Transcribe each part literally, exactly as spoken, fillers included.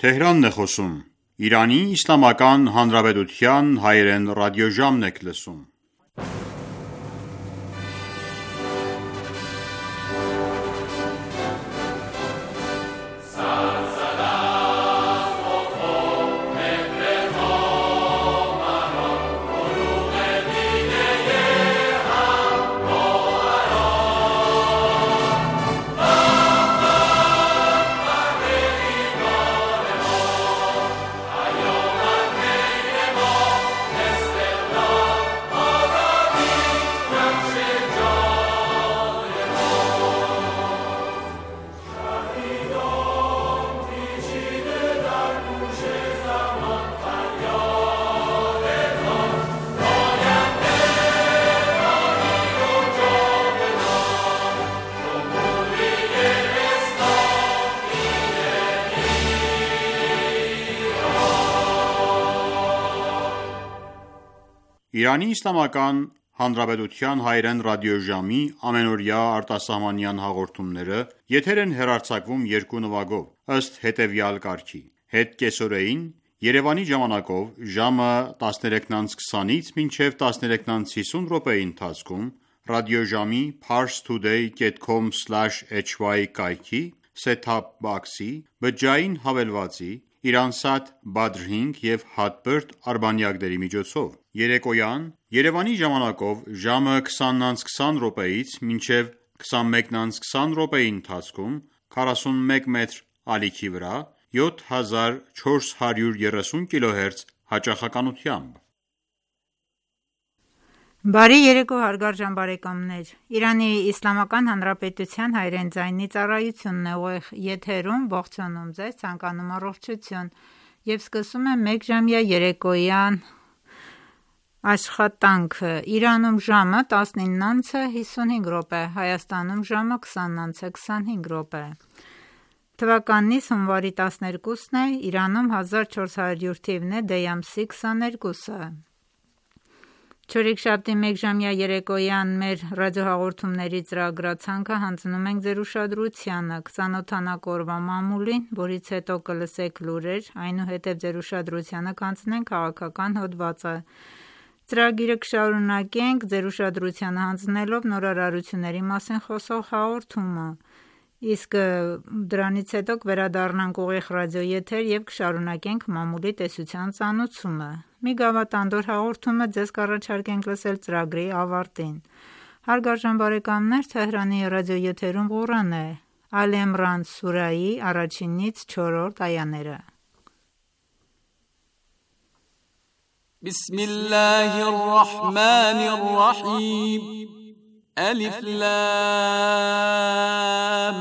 Թեհրանն է խոսում։ Իրանի Իսլամական Հանրապետության հայերեն ռադիոժամն եք լսում։ Իրանի Իսլամական Հանրապետության հայերեն ռադիոժամի ամենօրյա արտասահմանյան հաղորդումները եթեր են հեռարձակվում երկու նվագով, ըստ հետևյալ կարգի. Հետ կեսօրեին Երևանի ժամանակով ժամը տասներեքն անց քսանից մինչև տասներեքն անց հիսուն րոպեի ընթացքում ռադիոժամի parstoday dot com slash h y կայքի set-top box-ի բջջային հավելվածի Իրանսատ Badr հինգ և Hotbird արբանյակների միջոցով։ Երեկոյան Երևանի ժամանակով ժամը քսանն անց քսան րոպեից մինչև քսանմեկն անց քսան րոպեի ընթացքում քառասունմեկ մետր ալիքի վրա յոթ հազար չորս հարյուր երեսուն կիլոհերց հաճախականությամբ։ Բարի երեկո հարգարժան բարեկամներ, Իրանի Իսլամական Հանրապետության հայերեն ձայնի ծառայությունն է ուղիղ եթերում ողջունում ձեզ, ցանկանում առողջություն և սկսում է մեկ ժամյա երեկոյան աշխատանքը։ Իրանում ժամը տասնինն անց է հիսունհինգ րոպե, Հայաստանում ժամը քսանն անց է քսանհինգ րոպե։ Թվականից հունվարի տասներկուսն է, Իրանում հազար չորս հարյուր թիվն է, դեյ ամսի քսաներկուսը։ Չորեքշաբթի մեկժամյա երեկոյան մեր ռադիոհաղորդումների ծրագրացանքը հանձնում ենք ձեր ուշադրությանը, կծանոթանանք օրվա մամուլին, որից հետո կլսեք լուրեր, այնուհետև ձեր ուշադրությանը կանցնենք քաղաքական հոդվածը։ Ծրագիրը կշարունակենք ձեր ուշադրությանը հանձնելով նորարարությունների մասին խոսող հաղորդումը, իսկ դրանից հետո կվերադառնանք ուղիղ ռադիոեթեր և կշարունակենք մամուլի տեսության ծանուցումը։ Մի գավաթանդոր հաղորդումը ձեզ կառաջարկենք լսել ծրագրի ավարտին։ Հարգարժան բարեկամներ, Թեհրանի ռադիոեթերում Ղուրան է, Ալ Իմրան սուրայի առաջինից չորրորդ այաները։ Բիսմիլլահիր ռահմանիր ռահիմ Ալիֆ լամ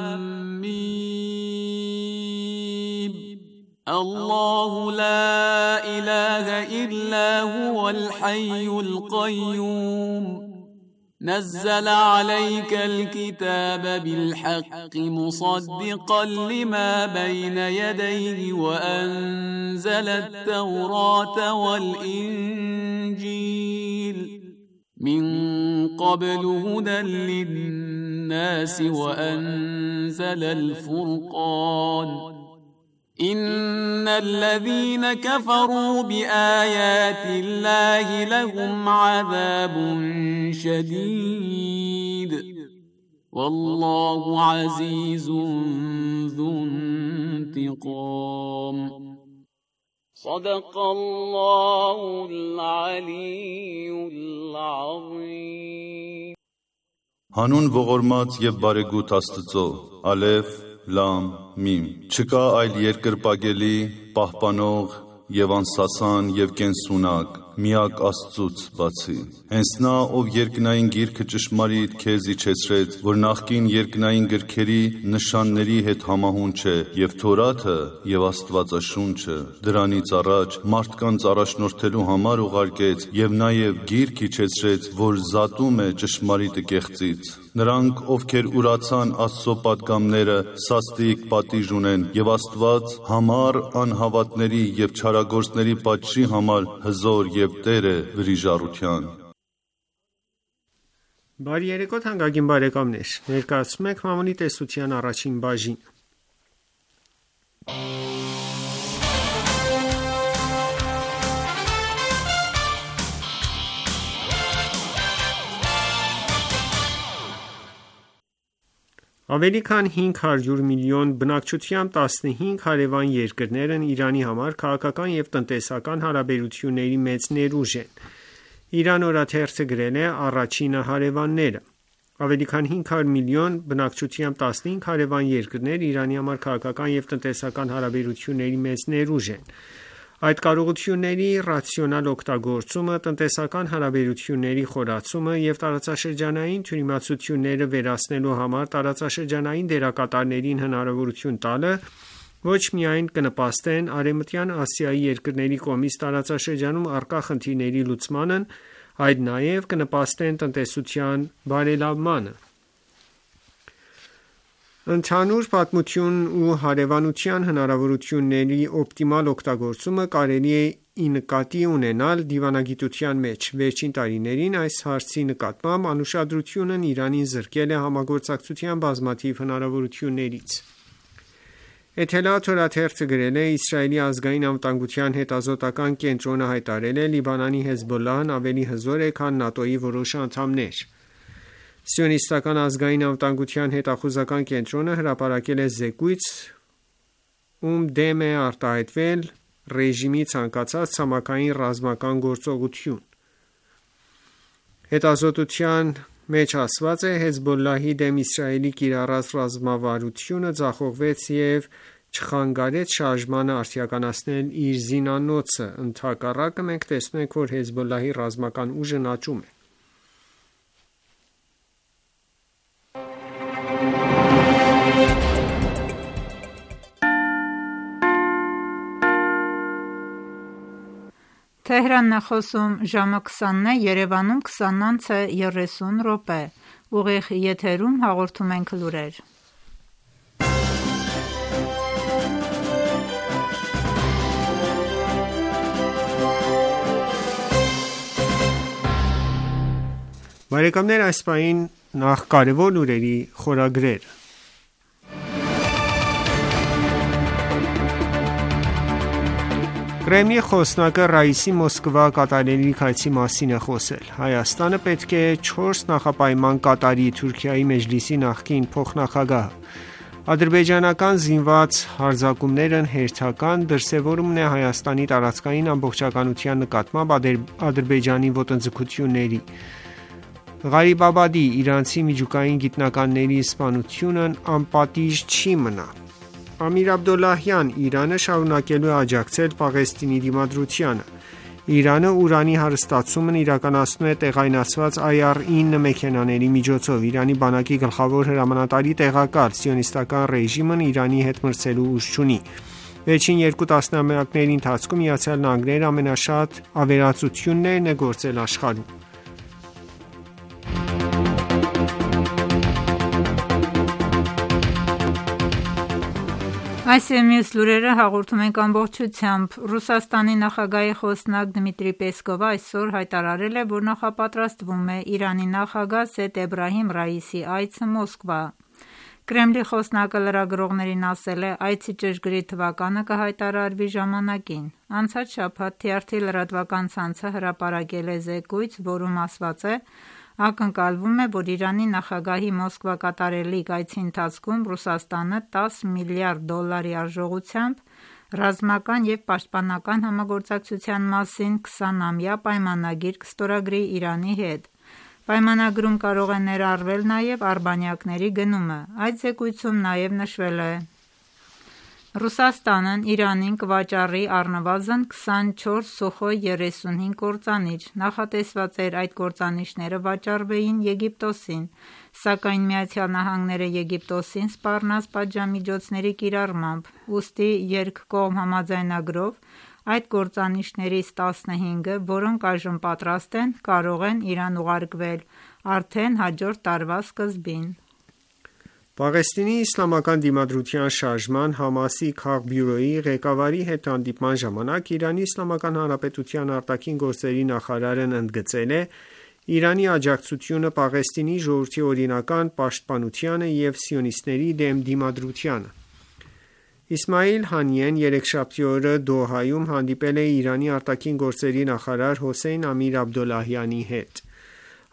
միմ الله لا إله إلا هو الحي القيوم نزل عليك الكتاب بالحق مصدقا لما بين يديه وأنزل التوراة والإنجيل من قبل هدى للناس وأنزل الفرقان إن الذين كفروا بآيات الله لهم عذاب شديد والله عزيز ذو انتقام صدق الله العلي العظيم Հանուն ողորմած և բարեգութ Աստծո, Ալեֆ, Լամ, Միմ։ Չկա այլ երկրպագելի, պահպանող և անսասան և կենսունակ, միակ Աստծուց բացի։ Հենց նա, ով երկնային գիրքը ճշմարիտ քեզ իջեցրեց, որ նախկին երկնային գրքերի նշանների հետ համահունչ է, և Թորաթը և Աստվածաշունչը, դրանից առաջ մարդկանց առաջնորդելու համար ուղարկեց, և նաև գիրք իջեցրեց, որ զատում է ճշմարիտը կեղծից։ Նրանք, ովքեր ուրացան Աստծո պատգամները, սաստիկ պատիժ ունեն, և Աստված համառ անհավատների և չարագործների պատժի համար հզոր և Տեր է վրիժառության։ Բարի երեկո թանկագին բարեկամներ, ներկայացնում ենք մամուլի տեսության առաջին բաժինը։ Ավելի քան հինգ հարյուր միլիոն բնակչությամբ տասնհինգ հարևան երկրներն Իրանի համար քաղաքական և տնտեսական հարաբերությունների մեծ ներուժ են: Իran օրաթերթը գրել է. «Առաջինը հարևանները»: Ավելի քան հինգ հարյուր միլիոն բնակչությամբ տասնհինգ հարևան երկրներ Իրանի համար քաղաքական և տնտեսական հարաբերությունների մեծ ներուժ են: Այդ կարողությունների ռացիոնալ օգտագործումը, տնտեսական հարաբերությունների խորացումը և տարածաշրջանային թյուրիմացությունները վերացնելու համար տարածաշրջանային դերակատարներին հնարավորություն տալը ոչ միայն կնպաստեն Արևմտյան Ասիայի երկրների կողմից տարածաշրջանում առկա խնդիրների լուծմանն, այլ նաև կնպաստեն տնտեսության բարելավմանը: Ընդհանուր պատմությունն ու հարևանության հնարավորությունների օպտիմալ օգտագործումը կարելի է ի նկատի ունենալ դիվանագիտության մեջ: Վերջին տարիներին այս հարցի նկատմամբ անուշադրությունն Իրանին զրկել է համագործակցության բազմաթիվ հնարավորություններից: Էթելաթ օրաթերթը գրել է. «Իսրայելի ազգային անվտանգության հետազոտական կենտրոնը հայտարարել է. Լիբանանի Հեզբոլլահն ավելի հզոր է, քան ՆԱՏՕ-ի որոշ անդամներ»: Սիոնիստական ազգային անվտանգության հետախուզական կենտրոնը հրապարակել է զեկույց, ում դեմ է արտահայտվել ռեժիմի ցանկացած ցամաքային ռազմական գործողություն: Հետազոտության մեջ ասված է. «Հեզբոլլահի դեմ Իսրայելի կիրառած ռազմավարությունը ձախողվեց և չխանգարեց շարժմանը արդիականացնել իր զինանոցը: Ընդհակառակը, մենք տեսնում ենք, որ Հեզբոլլահի ռազմական ուժն աճում է»: Բարեկամներ այս պահին նախ կարևոր լուրերի խորագրեր: Կրեմլի խոսնակը Ռաիսի Մոսկվա կատարելիք այցի մասին է խոսել: Հայաստանը պետք է չորս նախապայման կատարի Թուրքիայի Մեջլիսի նախկին փոխնախագահը: Ադրբեջանական զինված հարձակումներն հերթական դրսևորումն է Հայաստանի տարածքային ամբողջականության նկատմամբ Ադրբեջանի ոտնձգությունների: Ղարիբաբադի իրանցի միջուկային գիտնականների սպանությունն անպատիժ չի մնա: Ամիր Աբդոլլահյան. Իրանը շարունակելու է աջակցել Պաղեստինի դիմադրությանը: Իրանը ուրանի հարստացումն իրականացնում է տեղայնացված այ առ ինը մեքենաների միջոցով: Իրանի բանակի գլխավոր հրամանատարի տեղակալ: Սիոնիստական ռեժիմն Իրանի հետ մրցելու ուժ չունի: Վերջին երկու տասնամյակների ընթացքում ԱՄՆ-ն ամենաշատ ավերածություններն է գործել աշխարհում: Այս և մյուս լուրերը հաղորդում ենք ամբողջությամբ: Ռուսաստանի նախագահի խոսնակ Դմիտրի Պեսկովը այսօր հայտարարել է, որ նախապատրաստվում է Իրանի նախագահ Սեյեդ Էբրահիմ Ռաիսի այցը Մոսկվա: Կրեմլի խոսնակը լրագրողներին ասել է. «Այցի ճշգրիտ թվականը կհայտարարվի ժամանակին»: Անցած շաբաթ «Թիարթի» լրատվական ցանցը հրապարակել է զեկույց, որում ասված է. «Ակնկալվում է, որ Իրանի նախագահի Մոսկվա կատարելիք այցի ընթացքում Ռուսաստանը դես միլիարդ դոլարի արժողությամբ ռազմական և պաշտպանական համագործակցության մասին քսանամյա պայմանագիր կստորագրի Իրանի հետ: Պայմանագրում կարող է ներառվել նաև արբանյակների գնումը»: Այդ զեկույցում նաև նշվել է. «Ռուսաստանն Իրանին կվաճառի առնվազն քսանչորս Սուխոյ երեսունհինգ կործանիչ: Նախատեսված էր այդ կործանիչները վաճառվեին Եգիպտոսին, սակայն ԱՄՆ-ն Եգիպտոսին սպառնաց պատժամիջոցների կիրառմամբ: Ուստի երկկողմ համաձայնագրով այդ կործանիչներից տասնհինգը, որոնք այժմ պատրաստ են, կարող են Իրան ուղարկվել արդեն հաջորդ տարվա սկզբին»: Պաղեստինի իսլամական դիմադրության շարժման (Համասի) քաղբյուրոյի ղեկավարի հետ հանդիպման ժամանակ ԻԻՀ արտաքին գործերի նախարարն ընդգծել է Իրանի աջակցությունը Պաղեստինի ժողովրդի օրինական պաշտպանությանը և սիոնիստների դեմ դիմադրությանը: Իսմայիլ Հանիեն երեքշաբթի օրը Դոհայում հանդիպել է Իրանի արտաքին գործերի նախարար Հոսեյն Ամիր Աբդոլլահյանի հետ: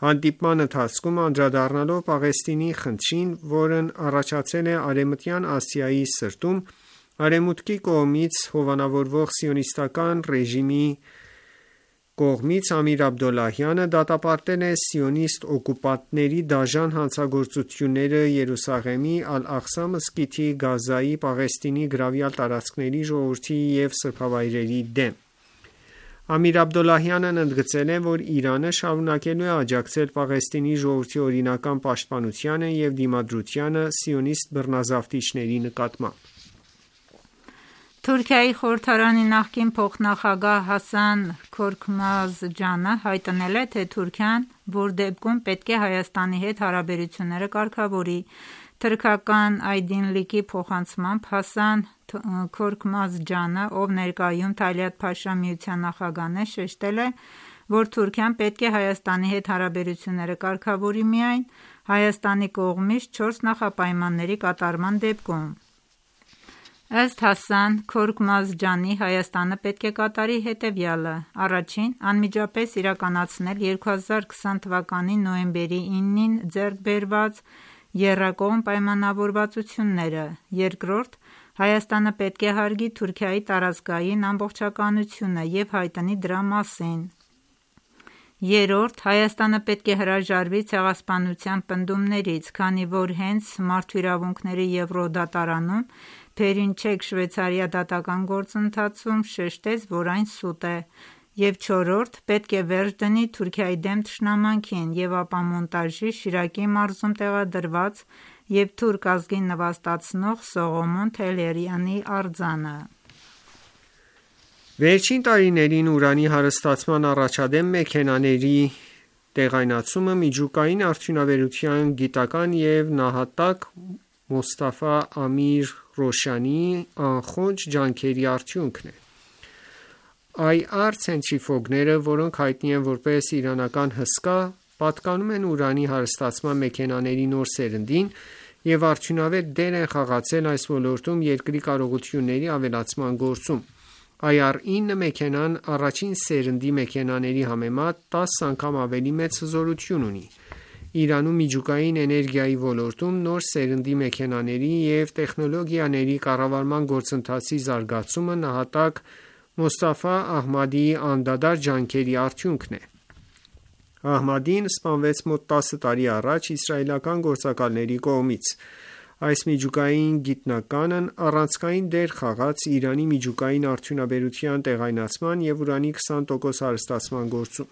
Հանդիպման ընթացքում անդրադառնալով Պաղեստինի խնդրին, որն առաջացել է Արևմտյան Ասիայի սրտում, Արևմուտքի կողմից հովանավորվող սիոնիստական ռեժիմի կողմից Ամիր Աբդոլլահյանը դատապարտել է սիոնիստ օկուպանտների դաժան հանցագործությունները Երուսաղեմի, Ալ-Աղսա մզկիթի, Գազայի, Պաղեստինի գրավյալ տարածքների ժողովրդի և սրբավայրերի դեմ։ Ամիր Աբդոլլահյանն ընդգծել է, որ Իրանը շարունակելու է աջակցել Պաղեստինի ժողովրդի օրինական պաշտպանությանը և դիմադրությանը սիոնիստ բռնազավթիչների նկատմամբ։ Թուրքիայի խորհրդարանի նախկին փոխնախագահ Հասան Քորքմազջանը հայտնել է, թե Թուրքիան որ դեպքում պետք է Հայաստանի հետ հարաբերությունները կարգավորի։ Թրքական Այդինլիկի փոխանցմամբ Հասան Քորքմազջանը, ով ներկայում Թալիաթ-Փաշա միության նախագահն է, շեշտել է, որ Թուրքիան պետք է Հայաստանի հետ հարաբերությունները կարգավորի միայն Հայաստանի կողմից չորս նախապայմանների կատարման դեպքում։ Ըստ Հասան Քորքմազջանի, Հայաստանը պետք է կատարի հետևյալը. Առաջին, անմիջապես իրականացնել երկու հազար քսան թվականի նոյեմբերի իննին ձեռք բերված եռակողմ պայմանավորվածությունները։ Երկրորդ, Հայաստանը պետք է հարգի Թուրքիայի տարածքային ամբողջականությունը և հայտնի դրա մասին։ Երրորդ, Հայաստանը պետք է հրաժարվի ցեղասպանության պնդումներից, քանի որ հենց Մարդու իրավունքների Եվրոդատարանում Փերինչեկ Շվեյցարիա դատական գործընթացում շեշտեց, որ այն սուտ է։ Եվ չորրորդ, պետք է վերջ դնի Թուրքիայի դեմ թշնամանքին և ապամոնտաժի Շիրակի մարզում տեղադրված և թուրք ազգին նվաստացնող Սողոմոն Թեհլերյանի արձանը։ Վերջին տարիներին ուրանի հարստացման առաջադեմ մեքենաների տեղայնացումը միջուկային արդյունաբերության գիտական և նահատակ Մոստաֆա Ամիր Ռոշանիի անխոնջ ջանքերի արդյունքն է։ Այ արը ցենտրիֆուգները, որոնք հայտնի են որպես իրանական հսկա, պատկանում են ուրանի հարստացման մեքենաների նոր սերնդին և արդյունավետ դեր են խաղացել այս ոլորտում երկրի կարողությունների ավելացման գործում։ Այ առ ինը մեքենան առաջին սերնդի մեքենաների համեմատ տասը անգամ ավելի մեծ հզորություն ունի։ Իրանում միջուկային էներգիայի ոլորտում նոր սերնդի մեքենաների և տեխնոլոգիաների կառավարման գործընթացի զարգացումը նահատակ Մոստաֆա Ահմադիի անդադար ջանքերի արդյունքն է։ Ահմադին սպանվեց մոտ տասը տարի առաջ իսրայելական գործակալների կողմից։ Այս միջուկային գիտնականն առանցքային դեր խաղաց Իրանի միջուկային արդյունաբերության տեղայնացման և ուրանի քսան տոկոս հարստացման գործում։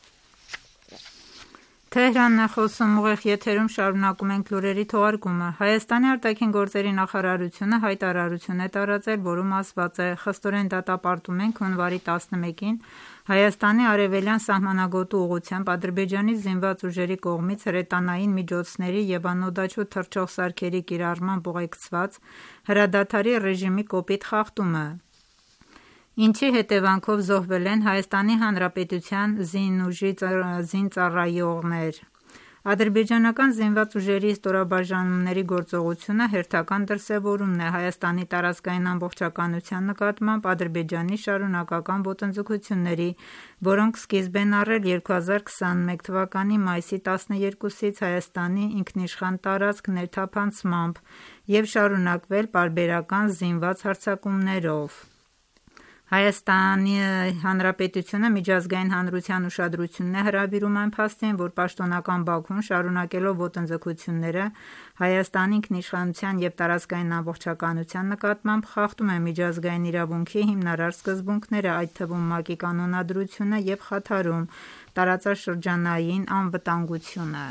Թեհրանն է խոսում, ուղիղ եթերում շարունակում ենք լուրերի թողարկումը։ Հայաստանի արտաքին գործերի նախարարությունը հայտարարություն է տարածել, որում ասված է. «Խստորեն դատապարտում ենք հունվարի տասնմեկին Հայաստանի արևելյան սահմանագոտու ուղղությամբ Ադրբեջանի զինված ուժերի կողմից հրետանային միջոցների և անօդաչու թռչող սարքերի կիրառմամբ ուղեկցված հրադադարի ռեժիմի կոպիտ խախտումը, ինչի հետևանքով զոհվել են Հայաստանի Հանրապետության զինուժի զինծառայողներ։ Ադրբեջանական զինված ուժերի ստորաբաժանումների գործողությունը հերթական դրսևորումն է Հայաստանի տարածքային ամբողջականության նկատմամբ Ադրբեջանի շարունակական ոտնձգությունների, որոնք սկիզբ են առել երկու հազար քսանմեկ թվականի մայիսի տասներկուսից Հայաստանի ինքնիշխան տարածք ներթափանցմամբ և շարունակվել պարբերական զինված հարձակումներով։ Հայաստանի Հանրապետությունը միջազգային հանրության ուշադրությունն է հրավիրում այն փաստին, որ պաշտոնական Բաքուն շարունակելով ոտնձգությունները Հայաստանի ինքնիշխանության և տարածքային ամբողջականության նկատմամբ խախտում է միջազգային իրավունքի հիմնարար սկզբունքները, այդ թվում ՄԱԿ-ի կանոնադրությունը և խաթարում տարածաշրջանային անվտանգությունը։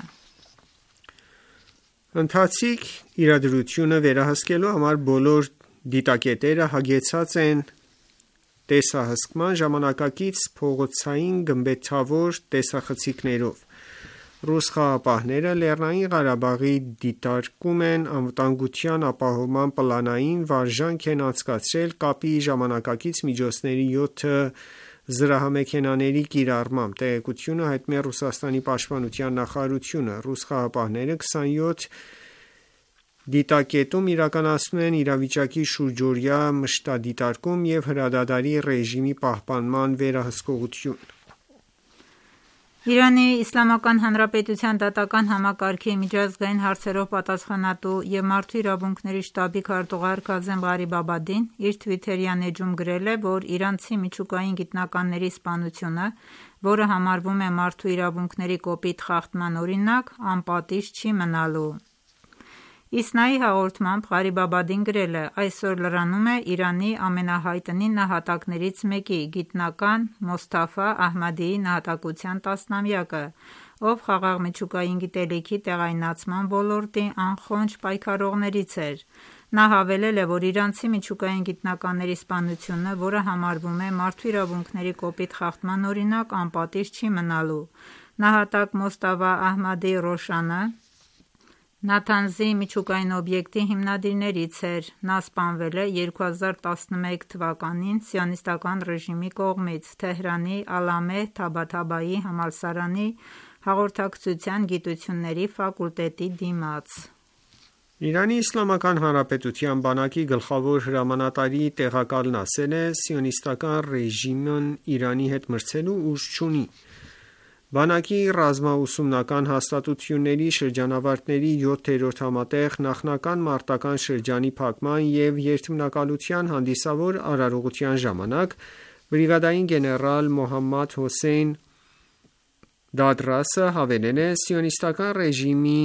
Ընթացիկ իրադրությունը վերահսկելու համար բոլոր դիտակետերը հագեցած են տեսահսկման ժամանակակից փողոցային գմբեթավոր տեսախցիկներով։ Ռուս խաղաղապահները Լեռնային Ղարաբաղի դիտարկում են անվտանգության ապահովման պլանային վարժանք են անցկացրել կապի ժամանակակից միջոցների յոթ զրահամեքենաների կիրառմամբ։ Տեղեկությունը հայտնում է Ռուսաստանի պաշտպանության նախարարությունը։ Ռուս խաղաղապահները քսանյոթ դիտակետում իրականացնում են իրավիճակի շուրջօրյա մշտադիտարկում և հրադադարի ռեժիմի պահպանման վերահսկողություն։ Իրանի Իսլամական Հանրապետության դատական համակարգի միջազգային հարցերով պատասխանատու և մարդու իրավունքների շտաբի քարտուղար Քազեմ Ղարիբաբադին իր թվիթերյան էջում գրել է, որ իրանցի միջուկային գիտնականների սպանությունը, որը համարվում է մարդու իրավունքների կոպիտ խախտման օրինակ, անպատիժ չի մնալու։ Իսնայի հաղորդմամբ Ղարիբաբադին գրել է. «Այսօր լրանում է Իրանի ամենահայտնի նահատակներից մեկի՝ գիտնական Մոսթաֆա Ահմադիի նահատակության տասնամյակը, ով խաղաղ միջուկային գիտելիքի տեղայնացման ոլորտի անխոնջ պայքարողներից էր։ Նա հավելել է, որ իրանցի միջուկային գիտնականների սպանությունը, որը համարվում է մարդու իրավունքների կոպիտ խախտման օրինակ, անպատիժ չի մնալու։ Նահատակ Մոստավա Ահմադի Ռոշանը Նաթանզի միջուկային օբյեկտի հիմնադիրներից էր։ Նա սպանվել է երկու հազար տասնմեկ թվականին Սիոնիստական ռեժիմի կողմից Թեհրանի Ալամեհ Թաբաթաբայի համալսարանի հաղորդակցության գիտությունների ֆակուլտետի դիմաց»։ Իրանի Իսլամական Հանրապետության բանակի գլխավոր հրամանատարի տեղակալն ասել է. «Սիոնիստական ռեժիմն Իրանի հետ մրցելու ուժ չունի»։ Բանակի ռազմաուսումնական հաստատությունների շրջանավարտների յոթերորդ համատեղ նախնական մարտական շրջանի փակման և երթմնակալության հանդիսավոր արարողության ժամանակ բրիգադային գեներալ Մոհամմադ Հոսեյն Դադրասը հավելել է. «Սիոնիստական ռեժիմի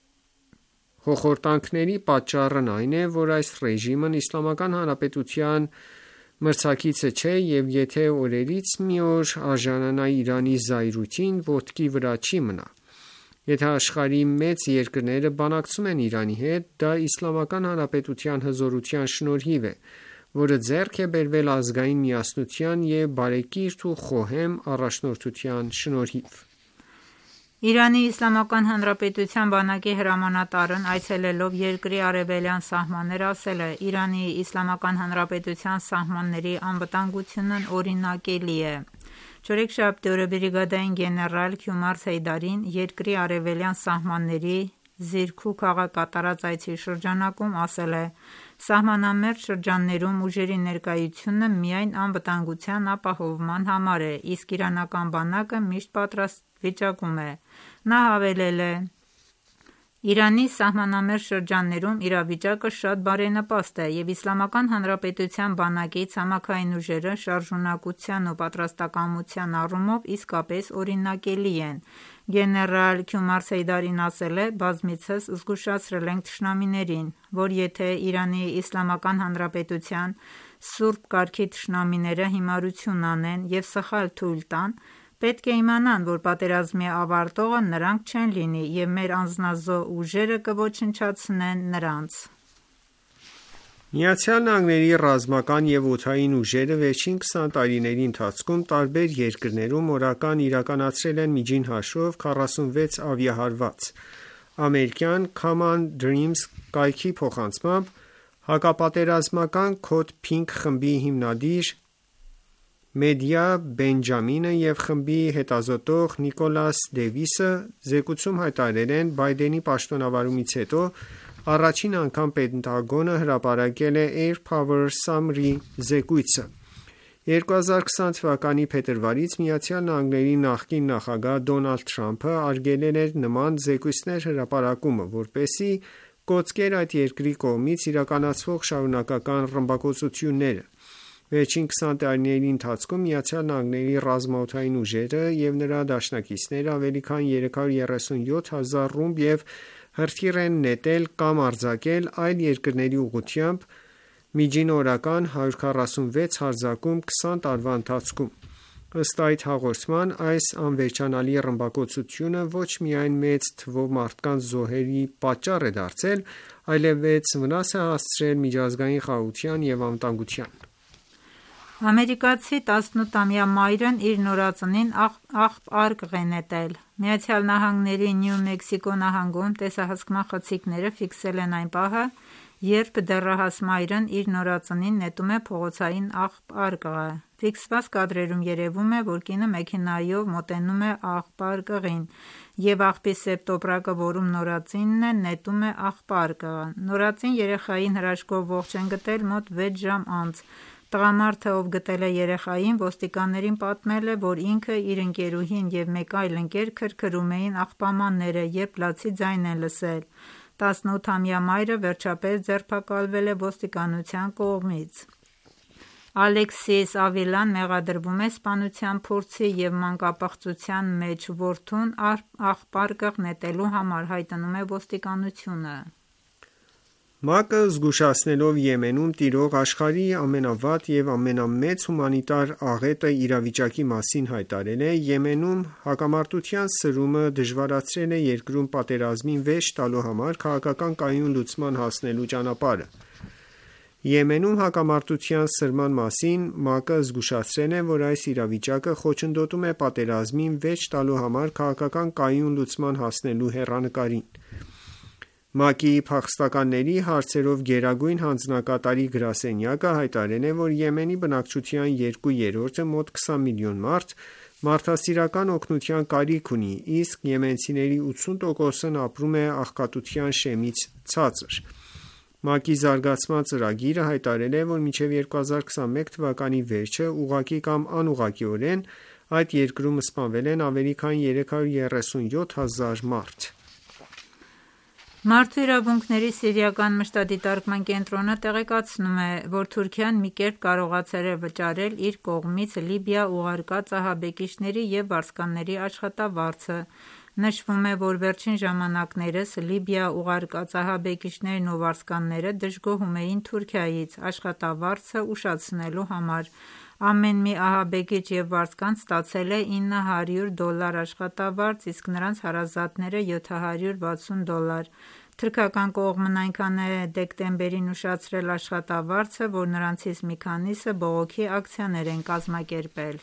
հոխորտանքների պատճառն այն է, որ այս ռեժիմն Իսլամական Հանրապետության մրցակիցը չէ և եթե օրերից մի օր արժանանա Իրանի զայրույթին, ոտքի վրա չի մնա։ Եթե աշխարհի մեծ երկրները բանակցում են Իրանի հետ, դա Իսլամական Հանրապետության հզորության շնորհիվ է, որը ձեռք է բերվել ազգային միասնության և բարեկիրթ ու խոհեմ առաջնորդության շնորհիվ»։ Իրանի Իսլամական Հանրապետության բանակի հրամանատարն այցելելով երկրի արևելյան սահմաններ ասել է. «Իրանի Իսլամական Հանրապետության սահմանների անվտանգությունն օրինակելի է»։ Չորեքշաբթի օրը բրիգադային գեներալ Քյումար Սեյդարին երկրի արևելյան սահմանների Զիրքու քաղաք կատարած այցի շրջանակում ասել է. «Սահմանամերձ շրջաններում ուժերի ներկայությունը միայն անվտանգության ապահովման համար է, իսկ իրանական բանակը միշտ պատրաստ վիճակում է»։ Նա հավելել է. «Իրանի սահմանամերձ շրջաններում իրավիճակը շատ բարենպաստ է, և Իսլամական Հանրապետության բանակի ցամաքային ուժերը շարժունակության ու պատրաստակամության առումով իսկապես օրինակելի են»։ Գեներալ Քյումար Սեյդարին ասել է. «Բազմիցս զգուշացրել ենք թշնամիներին, որ եթե Իրանի Իսլամական Հանրապետության սուրբ կարգի թշնամիները հիմարություն անեն և սխալ թույլ տան, պետք է իմանան, որ պատերազմի ավարտողը նրանք չեն լինի և մեր անձնազոհ ուժերը կոչնչացնեն նրանց»։ ԱՄՆ-ի ռազմական և օդային ուժերը վերջին քսան տարիների ընթացքում տարբեր երկրներում օրական իրականացրել են միջին հաշվով քառասունվեց ավիահարված։ Ամերիկյան Command Dreams կայքի փոխանցմամբ հակապատերազմական Code Pink խմբի հիմնադիր Մեդիա Բենջամինը և խմբի հետազոտող Նիկոլաս Դեվիսը զեկույցում հայտարարել են. Բայդենի պաշտոնավարումից հետո առաջին անգամ Պենտագոնը հրապարակել է Air Power Summary զեկույցը։ երկու հազար քսան թվականի փետրվարից ԱՄՆ-ի նախկին նախագահ Դոնալդ Թրամփը արգելել էր նման զեկույցներ հրապարակումը, որպեսզի կոծկեր այդ երկրի կողմից իրականացվող շարունակական ռմբակոծությունները։ Վերջին քսան տարիների ընթացքում ԱՄՆ-ի ռազմաօդային ուժերը և նրա դաշնակիցները ավելի քան երեք հարյուր երեսունյոթ հազար ռումբ և հրթիռ են նետել կամ արձակել այլ երկրների ուղղությամբ միջին օրական հարյուր քառասունվեց հարձակում քսան տարվա ընթացքում։ Ըստ այդ հաղորդման, այս անվերջանալի ռմբակոծությունը ոչ միայն մեծ թվով մարդկանց զոհերի պատճառ է դարձել, այլևս վնաս է հասցրել միջազգային խաղաղության և անվտանգության։ Ամերիկացի տասնութամյա մայրն իր նորածնին աղբ արգղ է նետել։ ԱՄՆ-ի Նյու Մեքսիկո նահանգում տեսահսկման խցիկները ֆիքսել են այն պահը, երբ դեռահաս մայրն իր նորածնին նետում է փողոցային աղբ արգղը։ Ֆիքսված կադրերում երևում է, որ կինը մեքենայով մոտենում է աղբ արգղին, և աղբի սև տոպրակը, որում նորածինն է, նետում է աղբ արգղը։ Նորածին երեխային հրաշքով ողջ են գտել մոտ վեց ժամ անց, Տղամարդը, ով գտել է երեխային, ոստիկաններին պատմել է, որ ինքը, իր ընկերուհին և մեկ այլ ընկեր քրքրում էին աղբամանները, երբ լացի ձայն են լսել։ տասնութամյա մայրը վերջապես ձերբակալվել է ոստիկանության կողմից։ Ալեքսիս Ավիլան մեղադրվում է սպանության փորձի և մանկապղծության մեջ, որդուն աղբարկղ նետելու համար, հայտնում է ոստիկանությունը։ ՄԱԿ-ը զգուշացնելով Եմենում տիրող աշխարհի ամենավատ և ամենամեծ հումանիտար աղետը իրավիճակի մասին հայտարարել է. Եմենում հակամարտության սրումը դժվարացրել է երկրում պատերազմին վերջ տալու համար քաղաքական կայուն լուծման հասնելու ճանապարհը։ Եմենում հակամարտության սրման մասին ՄԱԿ-ը զգուշացրել է, որ այս իրավիճակը խոչընդոտում է պատերազմին վերջ տալու համար քաղաքական կայուն լուծման հասնելու հեռանկարին։ ՄԱԿ-ի փախստականների հարցերով գերագույն հանձնակատարի գրասենյակը հայտարարել է, որ Եմենի բնակչության երկու երրորդը՝ մոտ քսան միլիոն մարդ, մարդասիրական օգնության կարիք ունի, իսկ եմենցիների ութսուն տոկոսն ապրում է աղքատության շեմից ցածր։ ՄԱԿ-ի զարգացման ծրագիրը հայտարարել է, որ մինչև երկու հազար քսանմեկ թվականի վերջը ուղղակի կամ անուղղակիորեն այդ երկրում սպանվել են ավելի քան երեք հարյուր երեսունյոթ հազար մարդ։ Մարդու իրավունքների սիրիական մշտադիտարկման կենտրոնը տեղեկացնում է, որ Թուրքիան մի կերպ կարողացել է վճարել իր կողմից Լիբիա ուղարկած ահաբեկիչների և վարձկանների աշխատավարձը։ Նշվում է, որ վերջին ժամանակներս Լիբիա ուղարկած ահաբեկիչներն ու վարձկանները դժգոհում էին Թուրքիայից աշխատավարձը ուշացնելու համար։ Ամեն մի ահաբեկիչ և վարձկան ստացել է ինը հարյուր դոլար աշխատավարձ, իսկ նրանց հարազատները յոթ հարյուր վաթսուն դոլար։ Թուրքական կողմն այնքան է դեկտեմբերին ուշացրել աշխատավարձը, որ նրանցից մի քանիսը բողոքի ակցիաներ են կազմակերպել։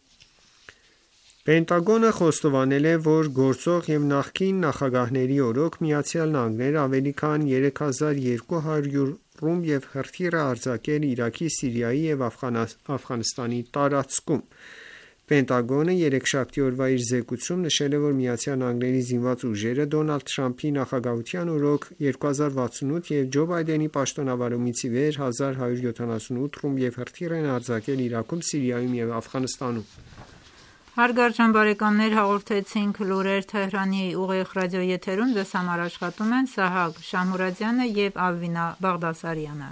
Պենտագոնը խոստովանել է, որ գործող և նախկին նախագահների օրոք ԱՄՆ-ն ավելի քան երեք հազար երկու հարյուր ռումբ և հրթիռ է արձակել Իրաքի, Սիրիայի և Աֆղանստանի տարածքում։ Պենտագոնը երեքշաբթի օրվա իր զեկույցում նշել է, որ ԱՄՆ-ի զինված ուժերը Դոնալդ Թրամփի նախագահության օրոք երկու հազար վաթսունութ և Ջո Բայդենի պաշտոնավարումից ի վեր հազար հարյուր յոթանասունութ ռումբ և հրթիռ են արձակել Իրաքում, Սիրիայում և Աֆղանստանում։ Հարգարժան բարեկամներ, հաղորդեցինք լուրեր Թեհրանի ուղիղ ռադիոեթերում, ձեզ համար աշխատում են Սահակ Շամուրադյանը և Ալվինա Բաղդասարյանը։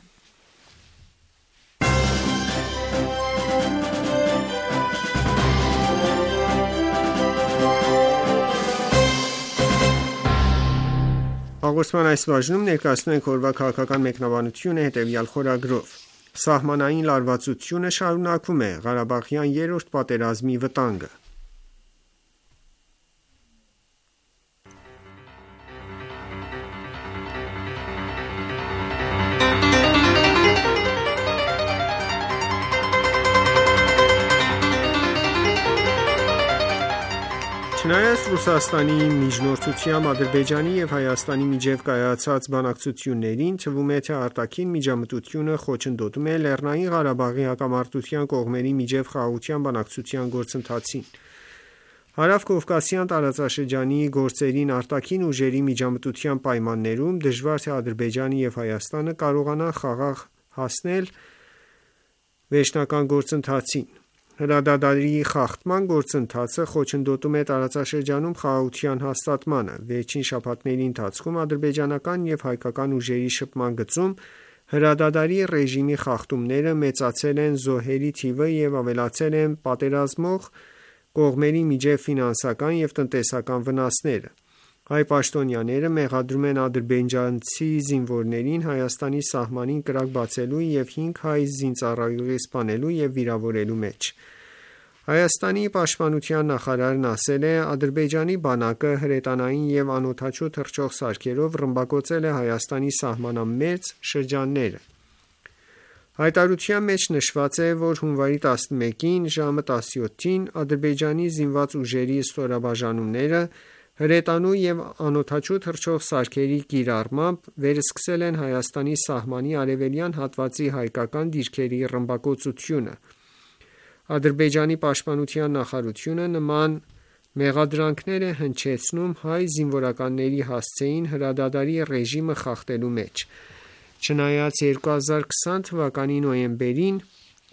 Հաղորդման այս բաժնում ներկայացնում ենք օրվա քաղաքական մեկնաբանությունը հետևյալ խորագրով. Սահմանային լարվածությունը շարունակվում է, Ղարաբաղյան երրորդ պատերազմի վտանգը։ Չնայած Ռուսաստանի միջնորդությամբ Ադրբեջանի և Հայաստանի միջև կայացած բանակցություններին, թվում է, թե արտաքին միջամտությունը խոչընդոտում է Լեռնային Ղարաբաղի հակամարտության կողմերի միջև խաղաղության բանակցության գործընթացին։ Հարավկովկասյան տարածաշրջանի գործերին արտաքին ուժերի միջամտության պայմաններում դժվար թե Ադրբեջանը և Հայաստանը կարողանան խաղաղ հասնել վերջնական գործընթացին։ Հրադադարի խախտման գործընթացը խոչընդոտում է տարածաշրջանում խաղաղության հաստատմանը։ Վերջին շաբաթների ընթացքում ադրբեջանական և հայկական ուժերի շփման գծում հրադադարի ռեժիմի խախտումները մեծացել են զոհերի թիվը և ավելացել են պատերազմող կողմերի միջև ֆինանսական և տնտեսական վնասները։ Հայ պաշտոնյաները մեղադրում են ադրբեջանցի զինվորներին Հայաստանի սահմանին կրակ բացելու և հինգ հայ զինծառայողի սպանելու և վիրավորելու մեջ։ Հայաստանի պաշտպանության նախարարն ասել է. «Ադրբեջանի բանակը հրետանային և անօդաչու թռչող սարքերով ռմբակոծել է Հայաստանի սահմանամերձ շրջանները»։ Հայտարարության մեջ նշված է, որ հունվարի տասնմեկին ժամը տասնյոթին ադրբեջանի զինված ուժերի ստորաբաժանումները հրետանու և անօդաչու թռչող սարքերի կիրառմամբ վերսկսել են Հայաստանի սահմանի արևելյան հատվածի հայկական դիրքերի ռմբակոծությունը։ Ադրբեջանի պաշտպանության նախարարությունը նման մեղադրանքներ է հնչեցնում հայ զինվորականների հասցեին հրադադարի ռեժիմը խախտելու մեջ։ Չնայած երկու հազար քսան թվականի նոյեմբերին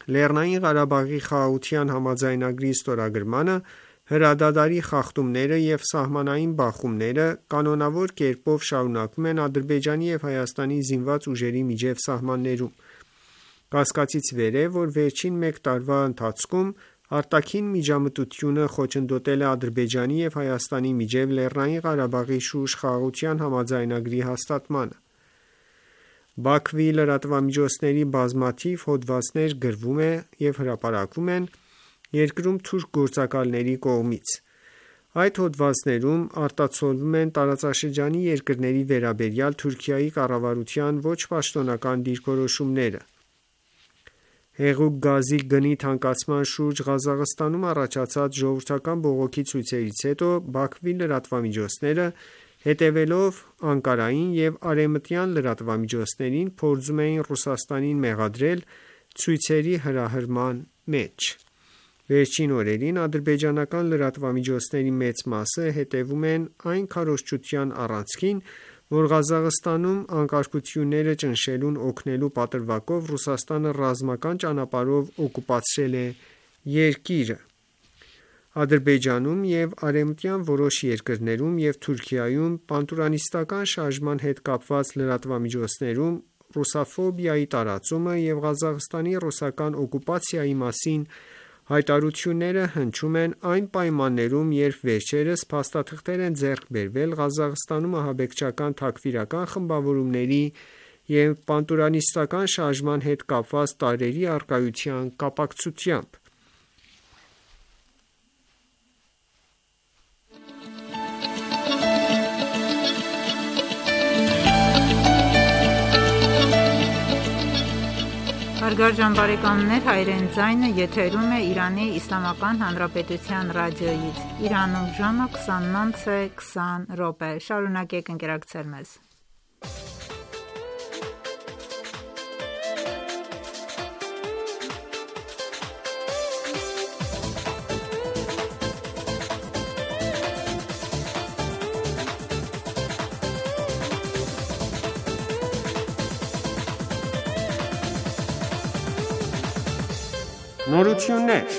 Լեռնային Ղարաբաղի խաղաղության համաձայնագրի ստորագրմանը, հրադադարի խախտումները և սահմանային բախումները կանոնավոր կերպով շարունակվում են Ադրբեջանի և Հայաստանի զինված ուժերի միջև սահմաններում։ Կասկածից վեր է, որ վերջին մեկ տարվա ընթացքում արտաքին միջամտությունը խոչընդոտել է Ադրբեջանի և Հայաստանի միջև Լեռնային Ղարաբաղի շուրջ խաղաղության համաձայնագրի հաստատմանը։ Բաքվի լրատվամիջոցների բազմաթիվ հոդվածներ գրվում և հրապարակվում են երկրում թուրք գործակալների կողմից։ Այդ հոդվածներում արտացոլվում են տարածաշրջանի երկրների վերաբերյալ Թուրքիայի կառավարության ոչ պաշտոնական դիրքորոշումները։ Հեղուկ գազի գնի թանկացման շուրջ Ղազախստանում առաջացած ժողովրդական բողոքի ցույցերից հետո Բաքվի լրատվամիջոցները, հետևելով Անկարային և արևմտյան լրատվամիջոցներին, փորձում էին Ռուսաստանին մեղադրել ցույցերի հրահրման մեջ։ Վերջին օրերին ադրբեջանական լրատվամիջոցների մեծ մասը հետևում են այն քարոզչության առանցքին, որ Ղազախստանում անկարգությունները ճնշելուն օգնելու պատրվակով Ռուսաստանը ռազմական ճանապարհով օկուպացրել է երկիրը։ Ադրբեջանում և արևմտյան որոշ երկրներում և Թուրքիայում պանթուրքիստական շարժման հետ կապված լրատվամիջոցներում ռուսաֆոբիայի տարածումը և Ղազախստանի ռուսական օկուպացիայի մասին հայտարարությունները հնչում են այն պայմաններում, երբ վերջերս փաստաթղթեր են ձեռք բերվել Ղազախստանում ահաբեկչական թաքֆիրական խմբավորումների և պանթուրքիստական շարժման հետ կապված տարրերի առկայության կապակցությամբ։ Հարգարժան բարեկամներ, հայրեն ձայնը եթերում է Իրանի Իսլամական Հանրապետության ռադիոյից։ Իրանում ժամը քսանուց է քսան րոպե։ Շարունակեք ընկերակցել մեզ։ Նորություններ։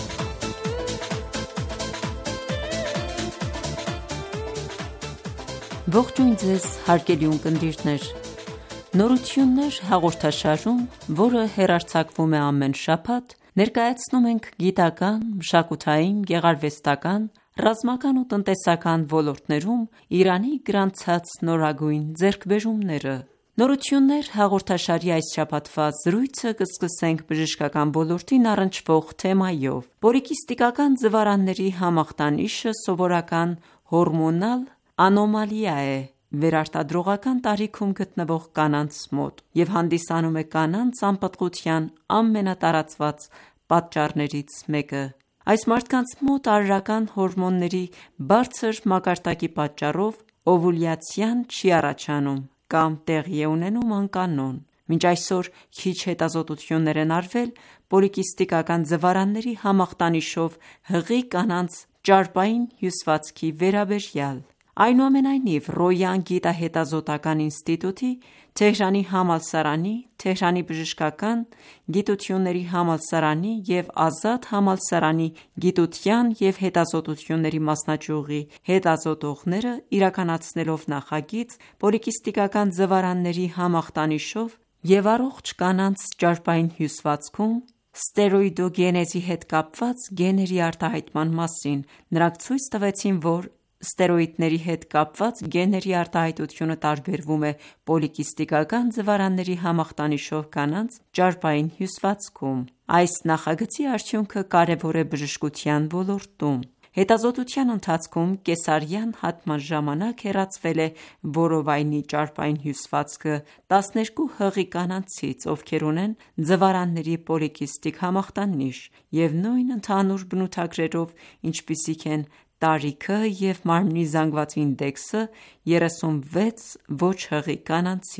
Ողջույն ձեզ հարգելի ունկնդիրներ։ Նորություններ հաղորդաշարում, որը հեռարձակվում է ամեն շաբաթ, ներկայացնում ենք գիտական, մշակութային, գեղարվեստական, ռազմական ու տնտեսական ոլորտներում Իրանի գրանցած նորագույն ձեռքբերումները։ Նորություններ հաղորդաշարի այս շաբաթվա զրույցը կսկսենք բժշկական ոլորտին առնչվող թեմայով։ Պոլիկիստիկական ձվարանների համախտանիշը սովորական հորմոնալ անոմալիա է վերարտադրողական տարիքում գտնվող կանանց մոտ և հանդիսանում է կանանց անպտղության ամենատարածված պատճառներից մեկը։ Այս մարդկանց մոտ արարական հորմոնների բարձր մակարդակի պատճառով օվուլյացիան չի առաջանում կամ տեղի է ունենում անկանոն։ Մինչ այսօր քիչ հետազոտություններ են արվել պոլիկիստիկական ձվարանների համախտանիշով հղի կանանց ճարպային հյուսվածքի վերաբերյալ։ Այնուամենայնիվ, Ռոյան գիտահետազոտական ինստիտուտի, Թեհրանի համալսարանի, Թեհրանի բժշկական գիտությունների համալսարանի և Ազատ համալսարանի գիտության և հետազոտությունների մասնաճյուղի հետազոտողները իրականացնելով նախագիծ պոլիկիստիկական ձվարանների համախտանիշով և առողջ կանանց ճարպային հյուսվածքում ստերոիդոգենեզի հետ կապված գեների արտահայտման մասին, նրանք ցույց տվեցին, որ ստերոիդների հետ կապված գեների արտահայտությունը տարբերվում է պոլիկիստիկական ձվարանների համախտանիշով կանանց ճարպային հյուսվածքում։ Այս նախագծի արդյունքը կարևոր է բժշկության ոլորտում։ Հետազոտության ընթացքում կեսարյան հատման ժամանակ հեռացվել է որովայնի ճարպային հյուսվածքը տասներկու հղի կանանցից, ովքեր ունեն ձվարանների պոլիկիստիկ համախտանիշ և նույն ընդհանուր բնութագրերով, ինչպիսիք են տարիքը և մարմնի զանգված ինդեքսը երեսունվեց ոչ հղի կանանցից։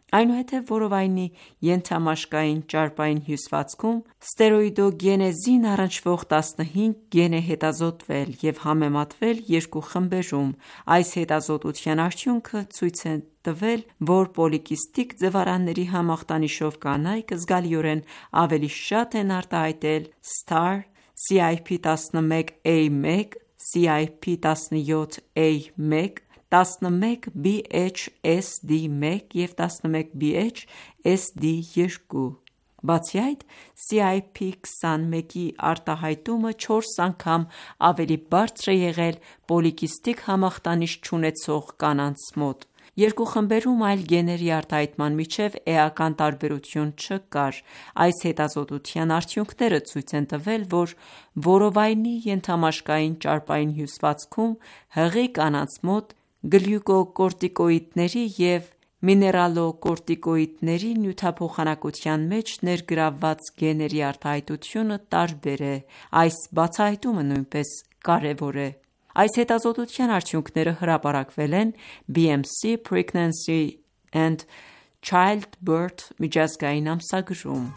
Այնուհետև որովայնի ենթամաշկային ճարպային հյուսվածքում ստերոիդոգենեզին առնչվող տասնհինգ գեն է հետազոտվել և համեմատվել երկու խմբերում: Այս հետազոտության արդյունքը ցույց է տվել, որ պոլիկիստիկ ձվարանների համախտանիշով կանայք զգալիորեն ավելի շատ են արտահայտել սթար, սի այ փի տասնմեկ էյ մեկ, սի այ փի տասնյոթ էյ մեկ, տասնմեկ բի էչ էս դի մեկ և տասնմեկ բի էչ էս դի երկու: Բացի այդ, սի այ փի քսանմեկի արտահայտումը չորս անգամ ավելի բարձր է եղել պոլիկիստիկ համախտանիշ չունեցող կանանց մոտ: Երկու խմբերում այլ գեների արտահայտման միջև էական տարբերություն չկար: Այս հետազոտության արդյունքները ցույց են տվել, որ որովայնի ենթամաշկային ճարպային հյուսվածքում հղի կանանց մոտ գլյուկոկորտիկոիդների և միներալոկորտիկոիդների նյութափոխանակության մեջ ներգրավված գեների արտահայտությունը տարբեր է: Այս բացահայտումը նույնպես կարևոր է: Այս հետազոտության արդյունքները հրապարակվել են բի էմ սի Pregnancy and Childbirth միջազգային ամսագրում: